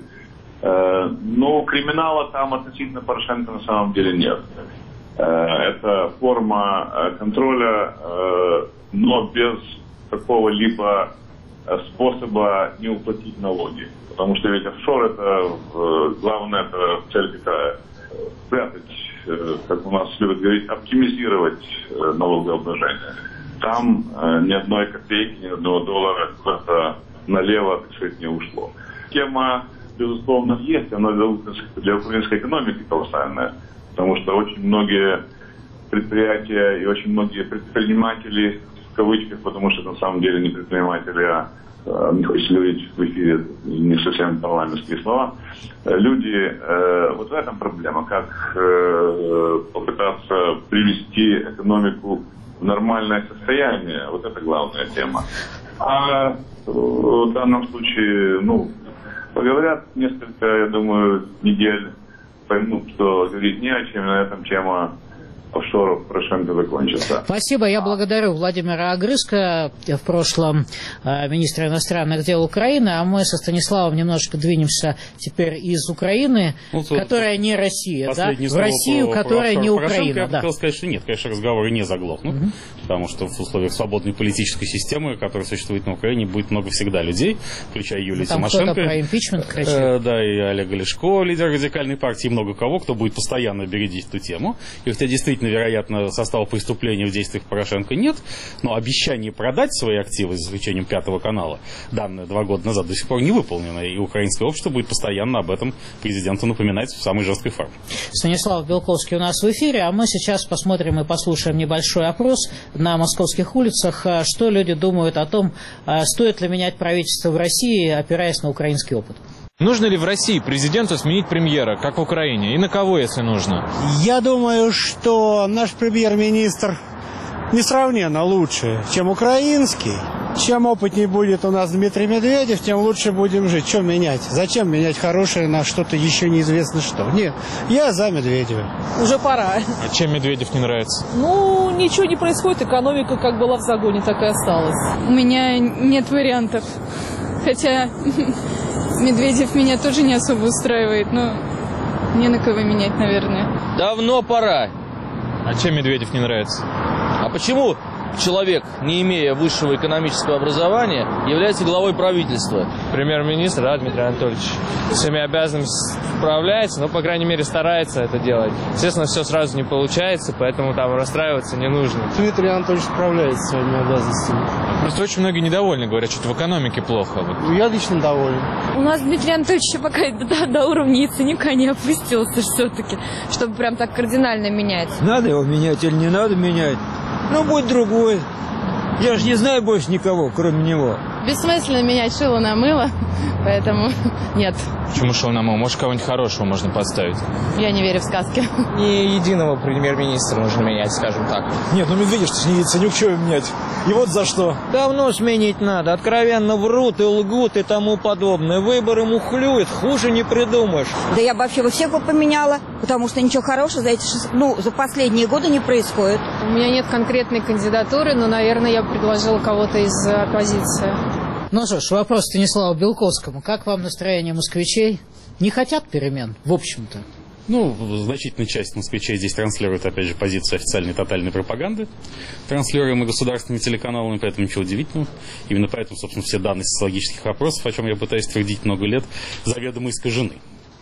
Но криминала там относительно Порошенко на самом деле нет. Это форма контроля, но без какого-либо способа не уплатить налоги. Потому что ведь офшор это главное, это цель какая? Спрятать, как у нас любят говорить, оптимизировать налогообложение. Там ни одной копейки, ни одного доллара куда-то налево, так сказать, не ушло. Тема, безусловно, есть, она для украинской экономики колоссальная, потому что очень многие предприятия и очень многие предприниматели, в кавычках, потому что на самом деле не предприниматели, а не хочется говорить в эфире не совсем парламентские слова, люди, вот в этом проблема, как попытаться привести экономику в нормальное состояние, вот это главная тема. А в данном случае, поговорят несколько, я думаю, недель, поймут, что говорить не о чем, на этом тема офшоров Порошенко закончится. Спасибо. Я благодарю Владимира Огрызка, в прошлом министра иностранных дел Украины, а мы со Станиславом немножечко двинемся теперь из Украины, которая не Россия, да, в Россию, которая не Украина. Я хотел сказать, что нет, конечно, разговоры не заглохнут, потому что в условиях свободной политической системы, которая существует на Украине, будет много всегда людей, включая Юлию Тимошенко. Кто-то про импичмент кричит. Да, и Олега Ляшко, лидер радикальной партии, много кого, кто будет постоянно бередить эту тему. И хотя действительно, вероятно, состава преступления в действиях Порошенко нет, но обещание продать свои активы, за исключением Пятого канала, данное 2 года назад, до сих пор не выполнено. И украинское общество будет постоянно об этом президенту напоминать в самой жесткой форме. Станислав Белковский у нас в эфире, а мы сейчас посмотрим и послушаем небольшой опрос на московских улицах, что люди думают о том, стоит ли менять правительство в России, опираясь на украинский опыт. Нужно ли в России президенту сменить премьера, как в Украине? И на кого, если нужно? Я думаю, что наш премьер-министр несравненно лучше, чем украинский. Чем опытнее будет у нас Дмитрий Медведев, тем лучше будем жить. Что менять? Зачем менять хорошее на что-то еще неизвестно что? Нет, я за Медведева. Уже пора. А чем Медведев не нравится? Ничего не происходит. Экономика как была в загоне, так и осталась. У меня нет вариантов. Хотя Медведев меня тоже не особо устраивает, но не на кого менять, наверное. Давно пора. А чем Медведев не нравится? А почему человек, не имея высшего экономического образования, является главой правительства? Премьер-министр, Дмитрий Анатольевич, всеми обязанностями справляется, но, по крайней мере, старается это делать. Естественно, все сразу не получается, поэтому там расстраиваться не нужно. Дмитрий Анатольевич справляется своими обязанностями. Просто очень многие недовольны, говорят, что в экономике плохо. Я лично доволен. У нас Дмитрий Анатольевич пока до уровня яйценюка не опустился все-таки, чтобы прям так кардинально менять. Надо его менять или не надо менять? Будь другой. Я же не знаю больше никого, кроме него. бессмысленно менять шило на мыло, поэтому нет. Почему шило на мыло? Может, кого-нибудь хорошего можно поставить? Я не верю в сказки. Не единого премьер-министра нужно менять, скажем так. Нет, ну Медведев не Яценюк, чего менять? И вот за что. Давно сменить надо. Откровенно врут и лгут и тому подобное. Выборы мухлюют, хуже не придумаешь. Да я бы вообще всех бы поменяла, потому что ничего хорошего за последние годы не происходит. У меня нет конкретной кандидатуры, но, наверное, я бы предложила кого-то из оппозиции. Ну что ж, вопрос Станиславу Белковскому. Как вам настроение москвичей? Не хотят перемен, в общем-то? Ну, значительная часть москвичей здесь транслирует, опять же, позицию официальной тотальной пропаганды, транслируемой государственными телеканалами, поэтому ничего удивительного. Именно поэтому, собственно, все данные социологических опросов, о чем я пытаюсь твердить много лет, заведомо искажены.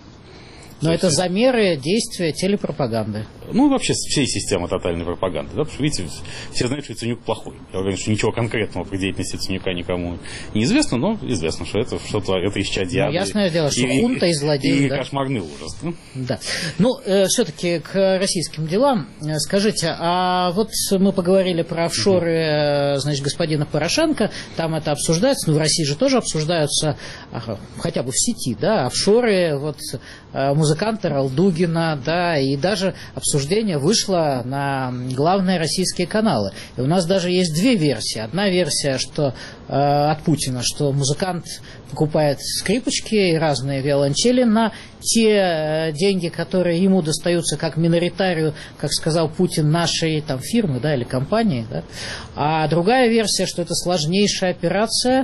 Но это замеры действия телепропаганды. Ну, вообще, всей системы тотальной пропаганды. Да? Потому что, видите, все знают, что Яценюк плохой. Я уверен, что ничего конкретного про деятельность Яценюка никому не известно, но известно, что это что-то, это исчадие. Ну, ясное дело, что хунта и злодей. И да? Кошмарный ужас. Да? Да. Ну, все-таки к российским делам. Скажите, а вот мы поговорили про офшоры, значит, господина Порошенко, там это обсуждается, но в России же тоже обсуждаются, хотя бы в сети, да, офшоры, вот, музыканта Ралдугина, да, и даже обсуждение вышло на главные российские каналы. И у нас даже есть две версии. Одна версия, что от Путина, что музыкант покупает скрипочки и разные виолончели на те деньги, которые ему достаются как миноритарию, как сказал Путин, нашей там фирмы, да, или компании, да. А другая версия, что это сложнейшая операция,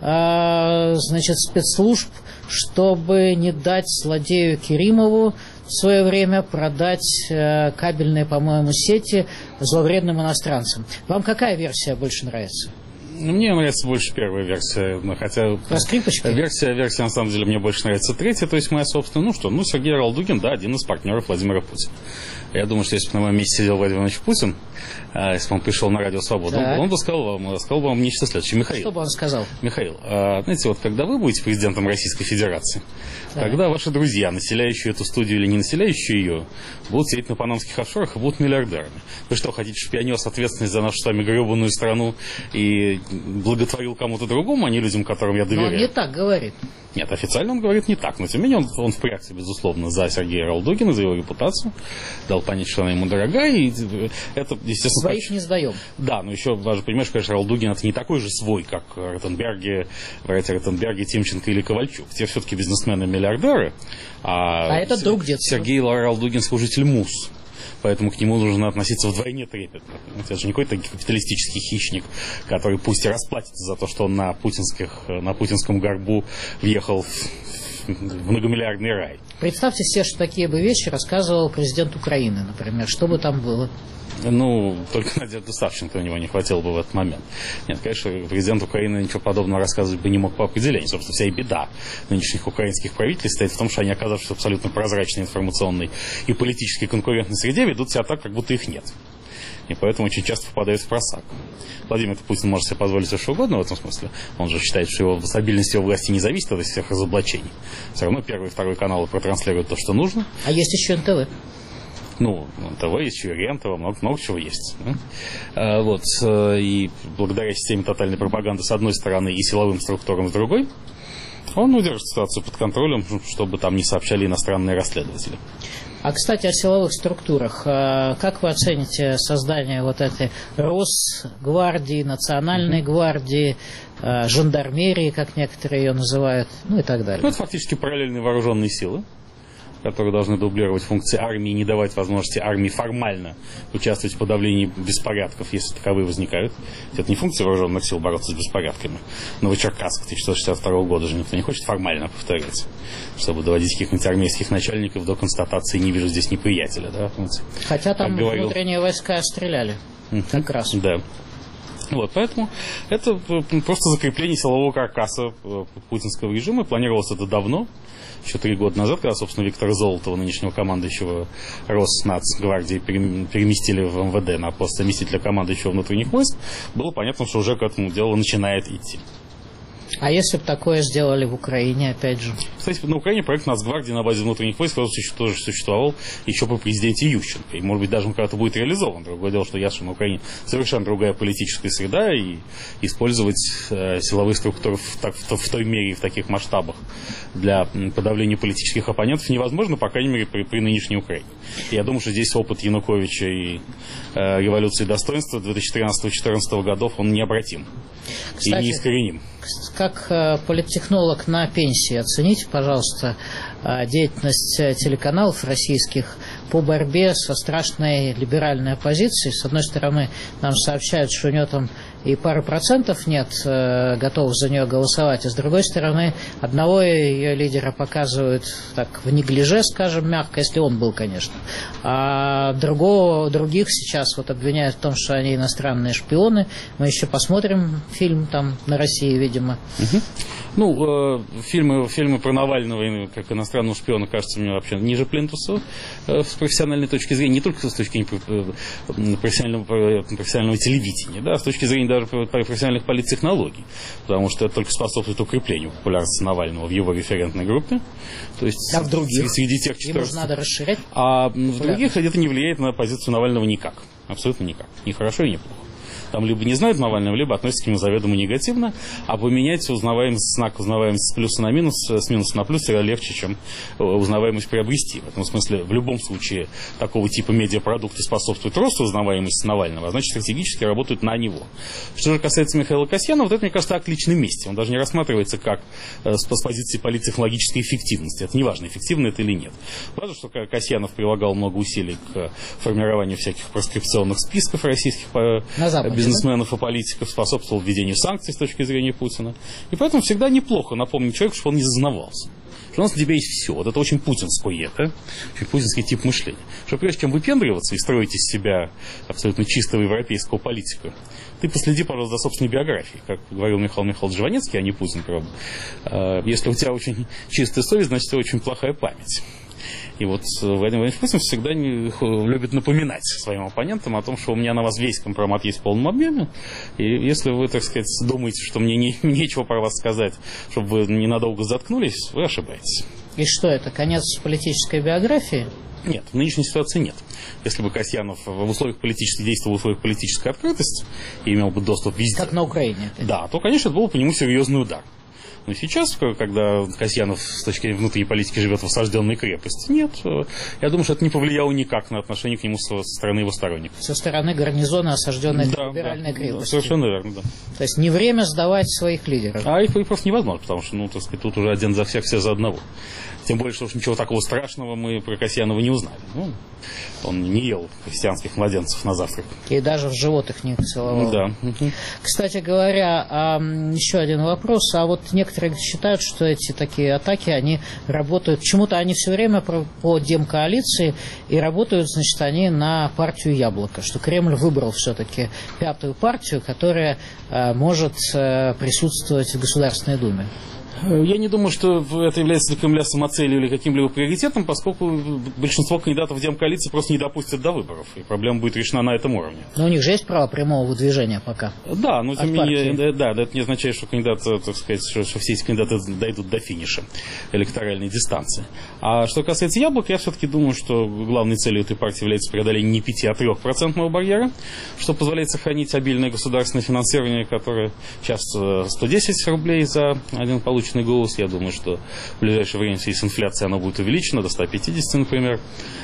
значит, спецслужб, чтобы не дать злодею Керимову в свое время продать кабельные, по-моему, сети зловредным иностранцам. Вам какая версия больше нравится? Мне нравится больше первая версия, хотя версия на самом деле мне больше нравится третья, то есть моя собственная. Сергей Ралдугин, да, один из партнеров Владимира Путина. Я думаю, что если бы на моем месте сидел Владимир Ильич Путин, если бы он пришел на Радио Свобода, он бы сказал вам нечто следующее. Михаил. Что бы он сказал? Михаил, знаете, вот когда вы будете президентом Российской Федерации, тогда ваши друзья, населяющие эту студию или не населяющие ее, будут сидеть на панамских офшорах и будут миллиардерами. Вы что, хотите, чтобы я нес ответственность за нашу с вами гребаную страну и благотворил кому-то другому, а не людям, которым я доверяю? Но он не так говорит. Нет, официально он говорит не так, но тем не менее он впрягся, безусловно, за Сергея Ралдугина, за его репутацию, дал понять, что она ему дорога, и это, естественно... Своих не сдаем. Да, но еще важно понимаешь, конечно, Ралдугин это не такой же свой, как Ротенберги, Тимченко или Ковальчук. Те все-таки бизнесмены-миллиардеры, а это друг детства. Сергей Ралдугин служитель МУС. Поэтому к нему нужно относиться вдвойне трепетно. Это же не какой-то капиталистический хищник, который пусть и расплатится за то, что он на путинском горбу въехал в многомиллиардный рай. Представьте себе, что такие бы вещи рассказывал президент Украины, например. Что бы там было? Только Надежды Савченко у него не хватило бы в этот момент. Нет, конечно, президент Украины ничего подобного рассказывать бы не мог по определению. Собственно, вся и беда нынешних украинских правительств состоит в том, что они, оказавшись в абсолютно прозрачной информационной и политической конкурентной среде, ведут себя так, как будто их нет. И поэтому очень часто попадают в просак. Владимир Путин может себе позволить все что угодно в этом смысле. Он же считает, что стабильность его власти не зависит от всех разоблачений. Все равно первый и второй каналы протранслируют то, что нужно. А есть еще НТВ. НТВ есть, еще и РЕН-ТВ, много чего есть. И благодаря системе тотальной пропаганды с одной стороны и силовым структурам с другой, он удержит ситуацию под контролем, чтобы там не сообщали иностранные расследователи. А, кстати, о силовых структурах. Как вы оцените создание вот этой Росгвардии, Национальной гвардии, жандармерии, как некоторые ее называют, и так далее? Это фактически параллельные вооруженные силы, которые должны дублировать функции армии и не давать возможности армии формально участвовать в подавлении беспорядков, если таковые возникают. Это не функция вооруженных сил бороться с беспорядками. Новочеркасск 1962 года же никто не хочет формально повторять, чтобы доводить каких-нибудь армейских начальников до констатации «не вижу здесь неприятеля». Да? Хотя там внутренние войска стреляли. Как раз. Да. Поэтому это просто закрепление силового каркаса путинского режима. Планировалось это давно, еще 3 года назад, когда, собственно, Виктора Золотова, нынешнего командующего Роснацгвардии, переместили в МВД на пост заместителя командующего внутренних войск, было понятно, что уже к этому делу начинает идти. А если бы такое сделали в Украине, опять же? Кстати, на Украине проект Нацгвардии на базе внутренних войск тоже существовал еще при президенте Ющенко. И, может быть, даже он когда-то будет реализован. Другое дело, что ясно, что на Украине совершенно другая политическая среда, и использовать силовые структуры в той мере и в таких масштабах для подавления политических оппонентов невозможно, по крайней мере, при нынешней Украине. И я думаю, что здесь опыт Януковича и революции достоинства 2013-2014 годов, он необратим. Кстати, и неискореним. Как политтехнолог на пенсии, оцените, пожалуйста, деятельность телеканалов российских по борьбе со страшной либеральной оппозицией. С одной стороны, нам сообщают, что у нее там и пары процентов нет готовых за нее голосовать, а с другой стороны, одного ее лидера показывают так в неглиже, скажем мягко, если он был, конечно, а других сейчас вот обвиняют в том, что они иностранные шпионы. Мы еще посмотрим фильм там на России, видимо. Ну, фильмы про Навального как иностранного шпиона, кажется, мне вообще ниже плинтуса с профессиональной точки зрения, не только с точки зрения профессионального телевидения, да, а с точки зрения даже профессиональных политтехнологий, потому что это только способствует укреплению популярности Навального в его референтной группе. То есть в других? Среди тех 14... надо расширять? А в других это не влияет на позицию Навального никак. Абсолютно никак. Ни хорошо и ни плохо. Там либо не знают Навального, либо относятся к нему заведомо негативно, а поменять знак узнаваемости с плюса на минус, с минуса на плюс всегда легче, чем узнаваемость приобрести. В этом смысле, в любом случае, такого типа медиапродукты способствуют росту узнаваемости Навального, а значит, стратегически работают на него. Что же касается Михаила Касьянова, вот это, мне кажется, акт личной мести. Он даже не рассматривается как с позиции политтехнологической эффективности. Это не важно, эффективно это или нет. Важно, что Касьянов прилагал много усилий к формированию всяких проскрипционных списков российских бизнесменов и политиков, способствовал введению санкций с точки зрения Путина. И поэтому всегда неплохо напомнить человеку, что он не зазнавался. Что у нас на тебя есть все. Вот это очень путинское, очень путинский тип мышления. Что прежде чем выпендриваться и строить из себя абсолютно чистого европейского политика, ты последи, пожалуйста, за собственной биографией. Как говорил Михаил Михайлович Жванецкий, а не Путин, правда. Если у тебя очень чистая совесть, значит, у тебя очень плохая память. И вот Владимир Владимирович Путин всегда любит напоминать своим оппонентам о том, что у меня на вас весь компромат есть в полном объеме. И если вы, так сказать, думаете, что мне нечего про вас сказать, чтобы вы ненадолго заткнулись, вы ошибаетесь. И что это, конец политической биографии? Нет, в нынешней ситуации нет. Если бы Касьянов в условиях политических действий, в условиях политической открытости и имел бы доступ везде. Как на Украине. Да, то, конечно, это был бы по нему серьезный удар. Но сейчас, когда Касьянов с точки зрения внутренней политики живет в осажденной крепости, нет. Я думаю, что это не повлияло никак на отношение к нему со стороны его сторонников. Со стороны гарнизона осажденной либеральной крепости. Совершенно верно, да. То есть не время сдавать своих лидеров. А их просто невозможно, потому что, так сказать, тут уже один за всех, все за одного. Тем более, что уж ничего такого страшного мы про Касьянова не узнали. Он не ел христианских младенцев на завтрак. И даже в живот их не целовал. Да. Кстати говоря, еще один вопрос. А вот некоторые считают, что эти такие атаки, они работают... Почему-то они все время по демкоалиции, и работают, значит, они на партию «Яблоко». Что Кремль выбрал все-таки пятую партию, которая может присутствовать в Государственной Думе. Я не думаю, что это является для Кремля самоцелью или каким-либо приоритетом, поскольку большинство кандидатов в демкоалиции просто не допустят до выборов, и проблема будет решена на этом уровне. Но у них же есть право прямого выдвижения пока. Да, но тем не менее, это не означает, что кандидаты, так сказать, что все эти кандидаты дойдут до финиша электоральной дистанции. А что касается «Яблок», я все-таки думаю, что главной целью этой партии является преодоление не 5, а 3% барьера, что позволяет сохранить обильное государственное финансирование, которое сейчас 110 рублей за один полученный голос. Я думаю, что в ближайшее время в связи с инфляцией оно будет увеличено до 150, например.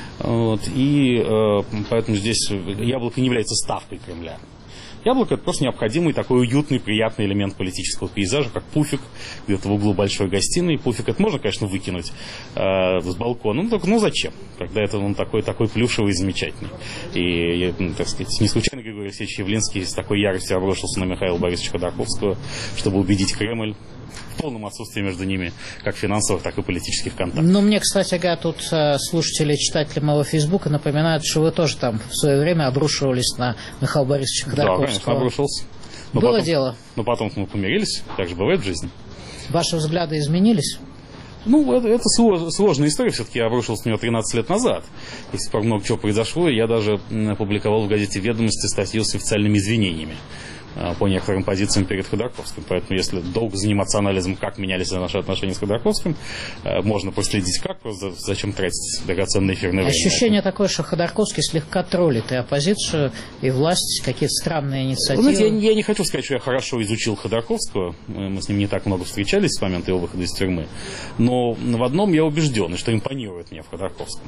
И поэтому здесь «Яблоко» не является ставкой Кремля. «Яблоко» — это просто необходимый такой уютный, приятный элемент политического пейзажа, как пуфик где-то в углу большой гостиной. Пуфик это можно, конечно, выкинуть с балкона, но только зачем, когда это он такой плюшевый и замечательный. И, так сказать, не случайно Григорий Алексеевич Явлинский с такой яростью обрушился на Михаила Борисовича Ходорковского, чтобы убедить Кремль в полном отсутствии между ними как финансовых, так и политических контактов. Ну, мне, кстати говоря, тут слушатели и читатели моего Фейсбука напоминают, что вы тоже там в свое время обрушивались на Михаила Борисовича Ходорковского. Да, конечно, обрушился. Было дело. Но потом мы помирились, так же бывает в жизни. Ваши взгляды изменились? Ну, это сложная история. Все-таки я обрушился на нее 13 лет назад. И с пор много чего произошло. Я даже опубликовал в газете «Ведомости» статью с официальными извинениями по некоторым позициям перед Ходорковским. Поэтому, если долго заниматься анализом, как менялись наши отношения с Ходорковским, можно проследить как, просто зачем тратить драгоценное эфирное время. Ощущение такое, что Ходорковский слегка троллит и оппозицию, и власть, какие-то странные инициативы. Знаете, я не хочу сказать, что я хорошо изучил Ходорковского, мы с ним не так много встречались с момента его выхода из тюрьмы, но в одном я убежден, что импонирует мне в Ходорковском,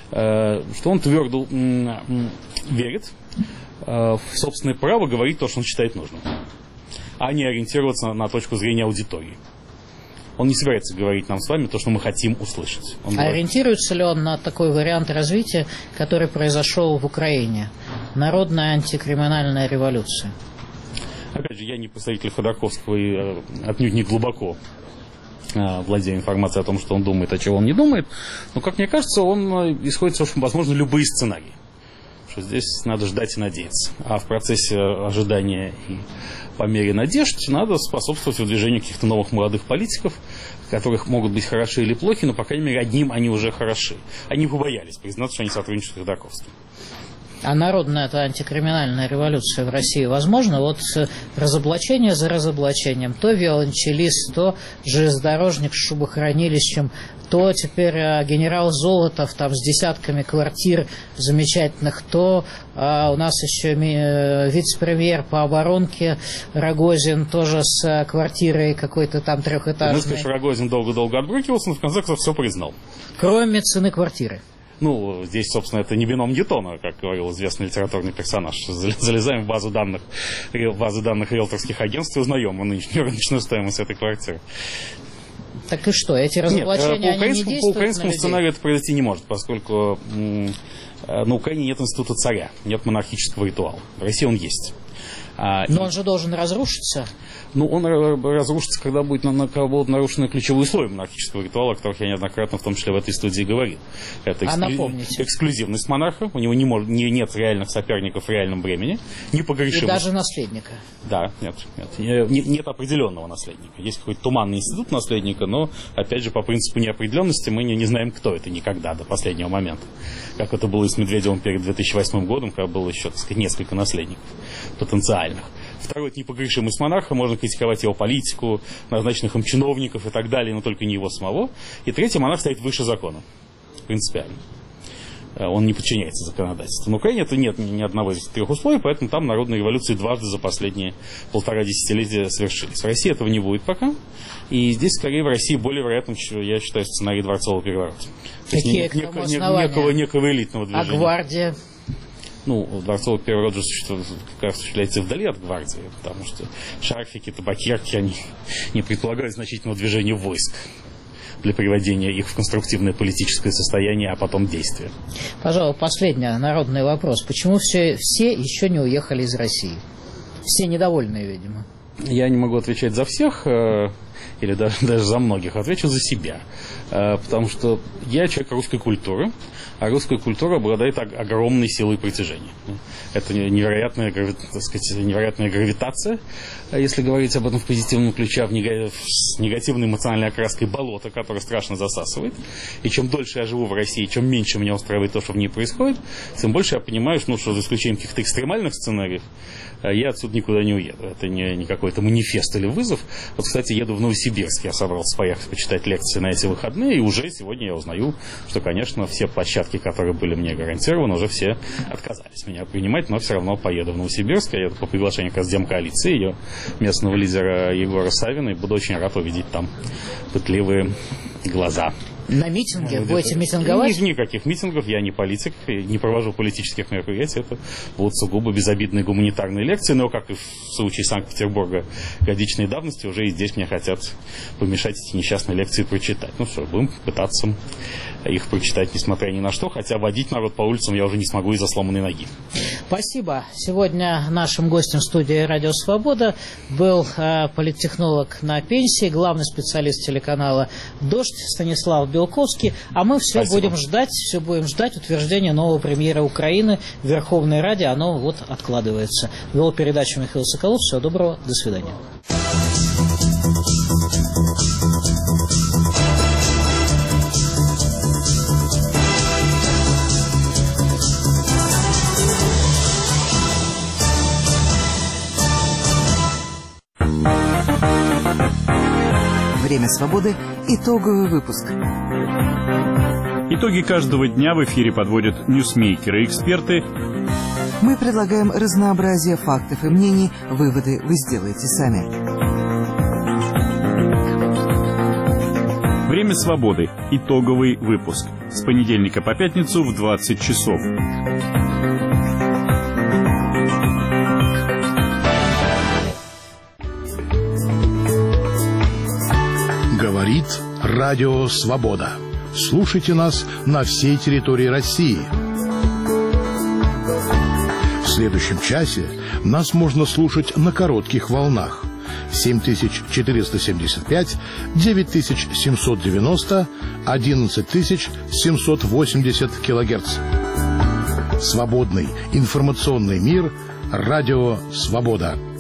что он твердо верит в собственное право говорить то, что он считает нужным, а не ориентироваться на точку зрения аудитории. Он не собирается говорить нам с вами то, что мы хотим услышать. Ориентируется ли он на такой вариант развития, который произошел в Украине? Народная антикриминальная революция. Опять же, я не представитель Ходорковского и отнюдь не глубоко владею информацией о том, что он думает, а чего он не думает. Но, как мне кажется, он исходит, что возможно любые сценарии. Что здесь надо ждать и надеяться. А в процессе ожидания и по мере надежд надо способствовать выдвижению каких-то новых молодых политиков, которых могут быть хороши или плохи, но, по крайней мере, одним они уже хороши. Они побоялись признаться, что они сотрудничают с Ходорковским. А народная антикриминальная революция в России возможно? Вот разоблачение за разоблачением. То виолончелист, то железнодорожник с шубохранилищем, то теперь генерал Золотов там с десятками квартир замечательных, то у нас еще вице-премьер по оборонке Рогозин тоже с квартирой какой-то там трехэтажной. Ну, скажешь, Рогозин долго-долго отбрыкивался, но в конце концов все признал. Кроме цены квартиры. Ну, здесь, собственно, это не бином Ньютона, как говорил известный литературный персонаж. Залезаем в базу данных риэлторских агентств и узнаем нынешнюю рыночную стоимость этой квартиры. Так и что, эти разоблачения, они не действуют? По украинскому сценарию это произойти не может, поскольку на Украине нет института царя, нет монархического ритуала. В России он есть. Но он же должен разрушиться. Ну, он разрушится, когда будут нарушены ключевые условия монархического ритуала, о которых я неоднократно, в том числе в этой студии, говорил. Это эксклюзивность монарха, у него нет реальных соперников в реальном времени, непогрешимость. И даже наследника. Да, нет определенного наследника. Есть какой-то туманный институт наследника, но, опять же, по принципу неопределенности мы не знаем, кто это никогда до последнего момента. Как это было и с Медведевым перед 2008 годом, когда было еще, так сказать, несколько наследников потенциальных. Второе, это непогрешимость монарха, можно критиковать его политику, назначенных им чиновников и так далее, но только не его самого. И третье, монарх стоит выше закона, принципиально. Он не подчиняется законодательству. На Украине это нет ни одного из этих трех условий, поэтому там народные революции дважды за последние 1,5 десятилетия совершились. В России этого не будет пока. И здесь, скорее, в России более вероятным, я считаю, сценарий дворцового переворота. Какие некого элитного движения. А гвардия? Ну, дворцовый переворот же осуществляется вдали от гвардии, потому что шарфики, табакерки, они не предполагают значительного движения войск для приведения их в конструктивное политическое состояние, а потом действия. Пожалуй, последний народный вопрос. Почему все еще не уехали из России? Все недовольные, видимо. Я не могу отвечать за всех, или даже за многих, отвечу за себя. Потому что я человек русской культуры, а русская культура обладает огромной силой притяжения. Это невероятная гравитация, если говорить об этом в позитивном ключе, с негативной эмоциональной окраской болото, которое страшно засасывает. И чем дольше я живу в России, чем меньше меня устраивает то, что в ней происходит, тем больше я понимаю, что за исключением каких-то экстремальных сценариев, я отсюда никуда не уеду. Это не какой-то манифест или вызов. Вот, кстати, еду в Новосибирск. Я собрался поехать почитать лекции на эти выходные, и уже сегодня я узнаю, что, конечно, все площадки, которые были мне гарантированы, уже все отказались меня принимать, но все равно поеду в Новосибирск. Я еду по приглашению Демокоалиции, ее местного лидера Егора Савина, и буду очень рад увидеть там пытливые глаза. На митинге? Будете митинговать? Никаких митингов, я не политик, не провожу политических мероприятий. Это будут сугубо безобидные гуманитарные лекции, но, как и в случае Санкт-Петербурга годичной давности, уже и здесь мне хотят помешать эти несчастные лекции прочитать. Ну что, будем пытаться их прочитать, несмотря ни на что, хотя водить народ по улицам я уже не смогу из-за сломанной ноги. Спасибо. Сегодня нашим гостем в студии «Радио Свобода» был политтехнолог на пенсии, главный специалист телеканала «Дождь» Станислав Белковский. А мы все будем ждать утверждения нового премьера Украины в Верховной Раде. Оно вот откладывается. Вел передачу Михаил Соколов. Всего доброго. До свидания. «Время свободы» итоговый выпуск. Итоги каждого дня в эфире подводят ньюсмейкеры и эксперты. Мы предлагаем разнообразие фактов и мнений. Выводы вы сделаете сами. «Время свободы» итоговый выпуск. С понедельника по пятницу в 20 часов. Говорит Радио Свобода. Слушайте нас на всей территории России. В следующем часе нас можно слушать на коротких волнах. 7475, 9790, 11780 килогерц. Свободный информационный мир. Радио Свобода.